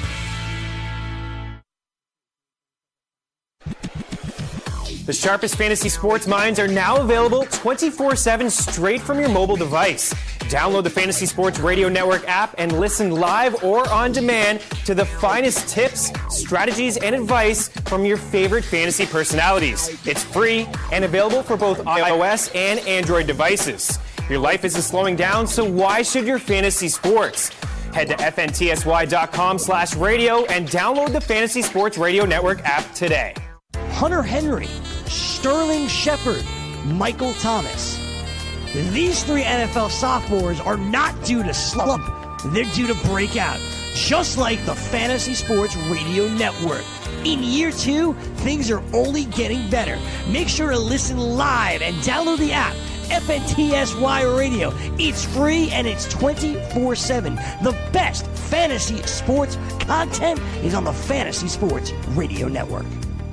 The sharpest fantasy sports minds are now available twenty-four seven straight from your mobile device. Download the Fantasy Sports Radio Network app and listen live or on demand to the finest tips, strategies, and advice from your favorite fantasy personalities. It's free and available for both iOS and Android devices. Your life isn't slowing down, so why should your fantasy sports? Head to fntsy.com slash radio and download the Fantasy Sports Radio Network app today. Hunter Henry, Sterling Shepard, Michael Thomas. These three N F L sophomores are not due to slump. They're due to break out, just like the Fantasy Sports Radio Network. In year two, things are only getting better. Make sure to listen live and download the app, F N T S Y Radio. It's free and it's twenty-four seven. The best fantasy sports content is on the Fantasy Sports Radio Network.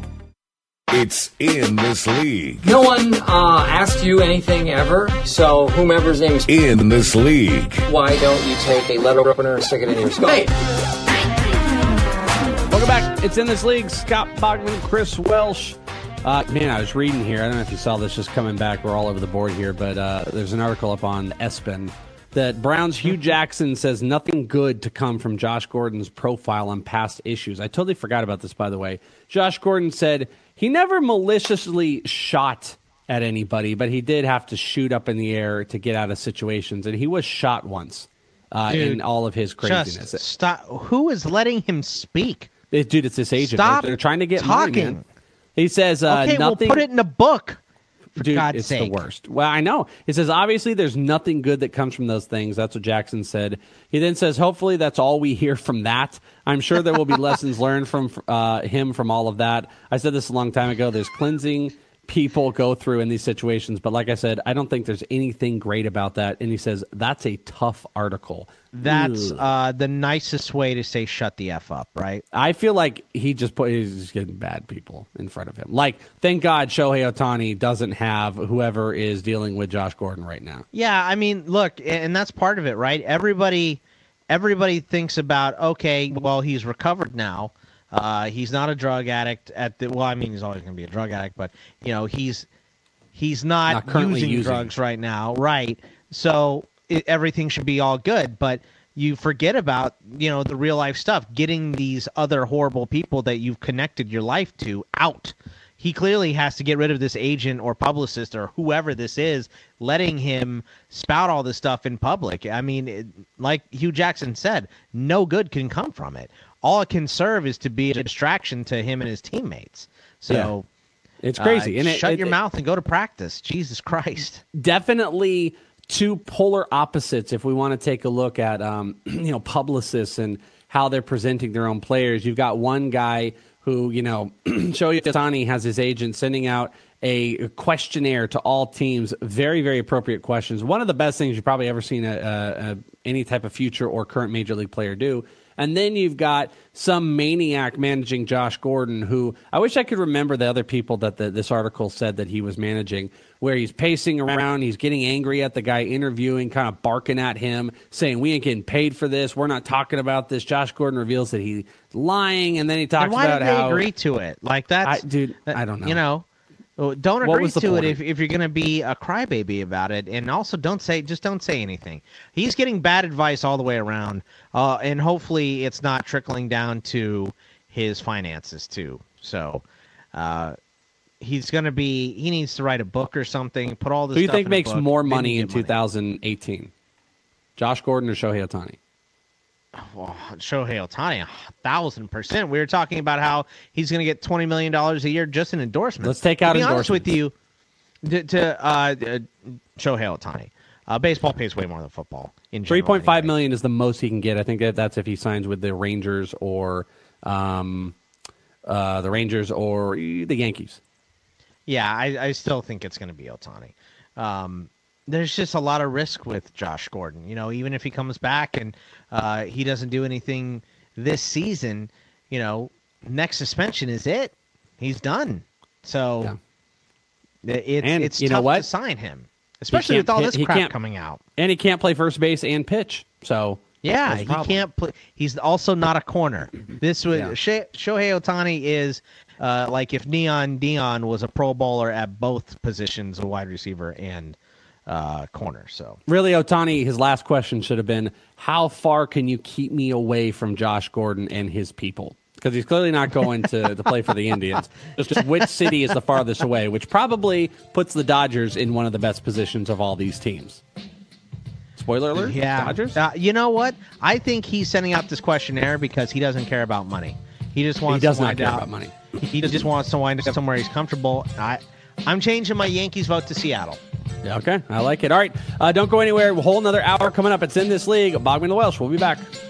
It's in this league. No one uh, asked you anything ever, so whomever's name is in this league. Why don't you take a letter opener and stick it in your skull? Hey. Welcome back. It's in this league. Scott Bogman, Chris Welsh. Uh, man, I was reading here. I don't know if you saw this just coming back. We're all over the board here, but uh, there's an article up on ESPN that Browns' Hugh Jackson says nothing good to come from Josh Gordon's profile on past issues. I totally forgot about this, by the way. Josh Gordon said he never maliciously shot at anybody, but he did have to shoot up in the air to get out of situations, and he was shot once uh, Dude, in all of his craziness. Just stop. Who is letting him speak? It, dude, it's this agent. Stop They're trying to get talking. money, man. He says uh, okay, nothing. We'll put it in a book. For Dude, God's it's sake. the worst. Well, I know. He says, obviously, there's nothing good that comes from those things. That's what Jackson said. He then says, hopefully, that's all we hear from that. I'm sure there will be lessons learned from uh, him from all of that. I said this a long time ago. There's cleansing people go through in these situations. But like I said, I don't think there's anything great about that. And he says, that's a tough article. That's uh, the nicest way to say shut the F up, right? I feel like he just put he's just getting bad people in front of him. Like, thank God Shohei Ohtani doesn't have whoever is dealing with Josh Gordon right now. Yeah, I mean, look, and that's part of it, right? Everybody, everybody thinks about, okay, well, he's recovered now. Uh, he's not a drug addict at the. Well, I mean, he's always going to be a drug addict, but you know, he's he's not, Not currently using, using. drugs right now, right? So it, everything should be all good, but you forget about you know the real life stuff, getting these other horrible people that you've connected your life to out. He clearly has to get rid of this agent or publicist or whoever this is, letting him spout all this stuff in public. I mean, it, like Hugh Jackson said, no good can come from it. All it can serve is to be a distraction to him and his teammates. So yeah. It's crazy. Uh, and it, shut it, your it, mouth and go to practice. Jesus Christ. Definitely two polar opposites if we want to take a look at um, you know publicists and how they're presenting their own players. You've got one guy who, you know, Shohei Ohtani has his agent sending out a questionnaire to all teams, very, very appropriate questions. One of the best things you've probably ever seen a, a, a, any type of future or current Major League player do. And then you've got some maniac managing Josh Gordon, who I wish I could remember the other people that the, this article said that he was managing, where he's pacing around, he's getting angry at the guy interviewing, kind of barking at him, saying, we ain't getting paid for this, we're not talking about this. Josh Gordon reveals that he's lying, and then he talks and why about did they how... agree to it? Like, that's... I, dude, that, I don't know. You know, don't What agree was the to point? it if, if you're going to be a crybaby about it. And also don't say, just don't say anything. He's getting bad advice all the way around. Uh, and hopefully it's not trickling down to his finances too. So uh, he's going to be, he needs to write a book or something, put all this Who do you stuff think in a makes book, more then money you in get money. two thousand eighteen? Josh Gordon or Shohei Ohtani? Well, Shohei Ohtani, a thousand percent. We were talking about how he's going to get twenty million dollars a year just in endorsements. Let's take out to be honest endorsements. with you, to, to uh, uh, Shohei Ohtani, uh, baseball pays way more than football. In Three general, point five anyway. million is the most he can get. I think that that's if he signs with the Rangers or um, uh, the Rangers or the Yankees. Yeah, I, I still think it's going to be Ohtani. Um, there's just a lot of risk with Josh Gordon. You know, even if he comes back and uh, he doesn't do anything this season, you know, next suspension is it. He's done. So Yeah. it's And it's you know tough what? to sign him, especially can't with all hit- this he crap can't- coming out. And he can't play first base and pitch. So Yeah, that's a he problem. can't play. He's also not a corner. This was Yeah. Sho- Shohei Ohtani is uh, like if Neon Dion was a Pro Bowler at both positions, a wide receiver and uh, corner. So Really, Ohtani, his last question should have been, how far can you keep me away from Josh Gordon and his people? Because he's clearly not going to, to play for the Indians. Just, just which city is the farthest away, which probably puts the Dodgers in one of the best positions of all these teams. Spoiler alert, yeah, Dodgers? Uh, you know what? I think he's sending out this questionnaire because he doesn't care about money. He just wants He does to not wind care out. about money. He just wants to wind up somewhere he's comfortable. I, I'm changing my Yankees vote to Seattle. Yeah, okay, I like it. All right, uh, don't go anywhere. A whole another hour coming up. It's In This League. Bogman the Welsh. We'll be back.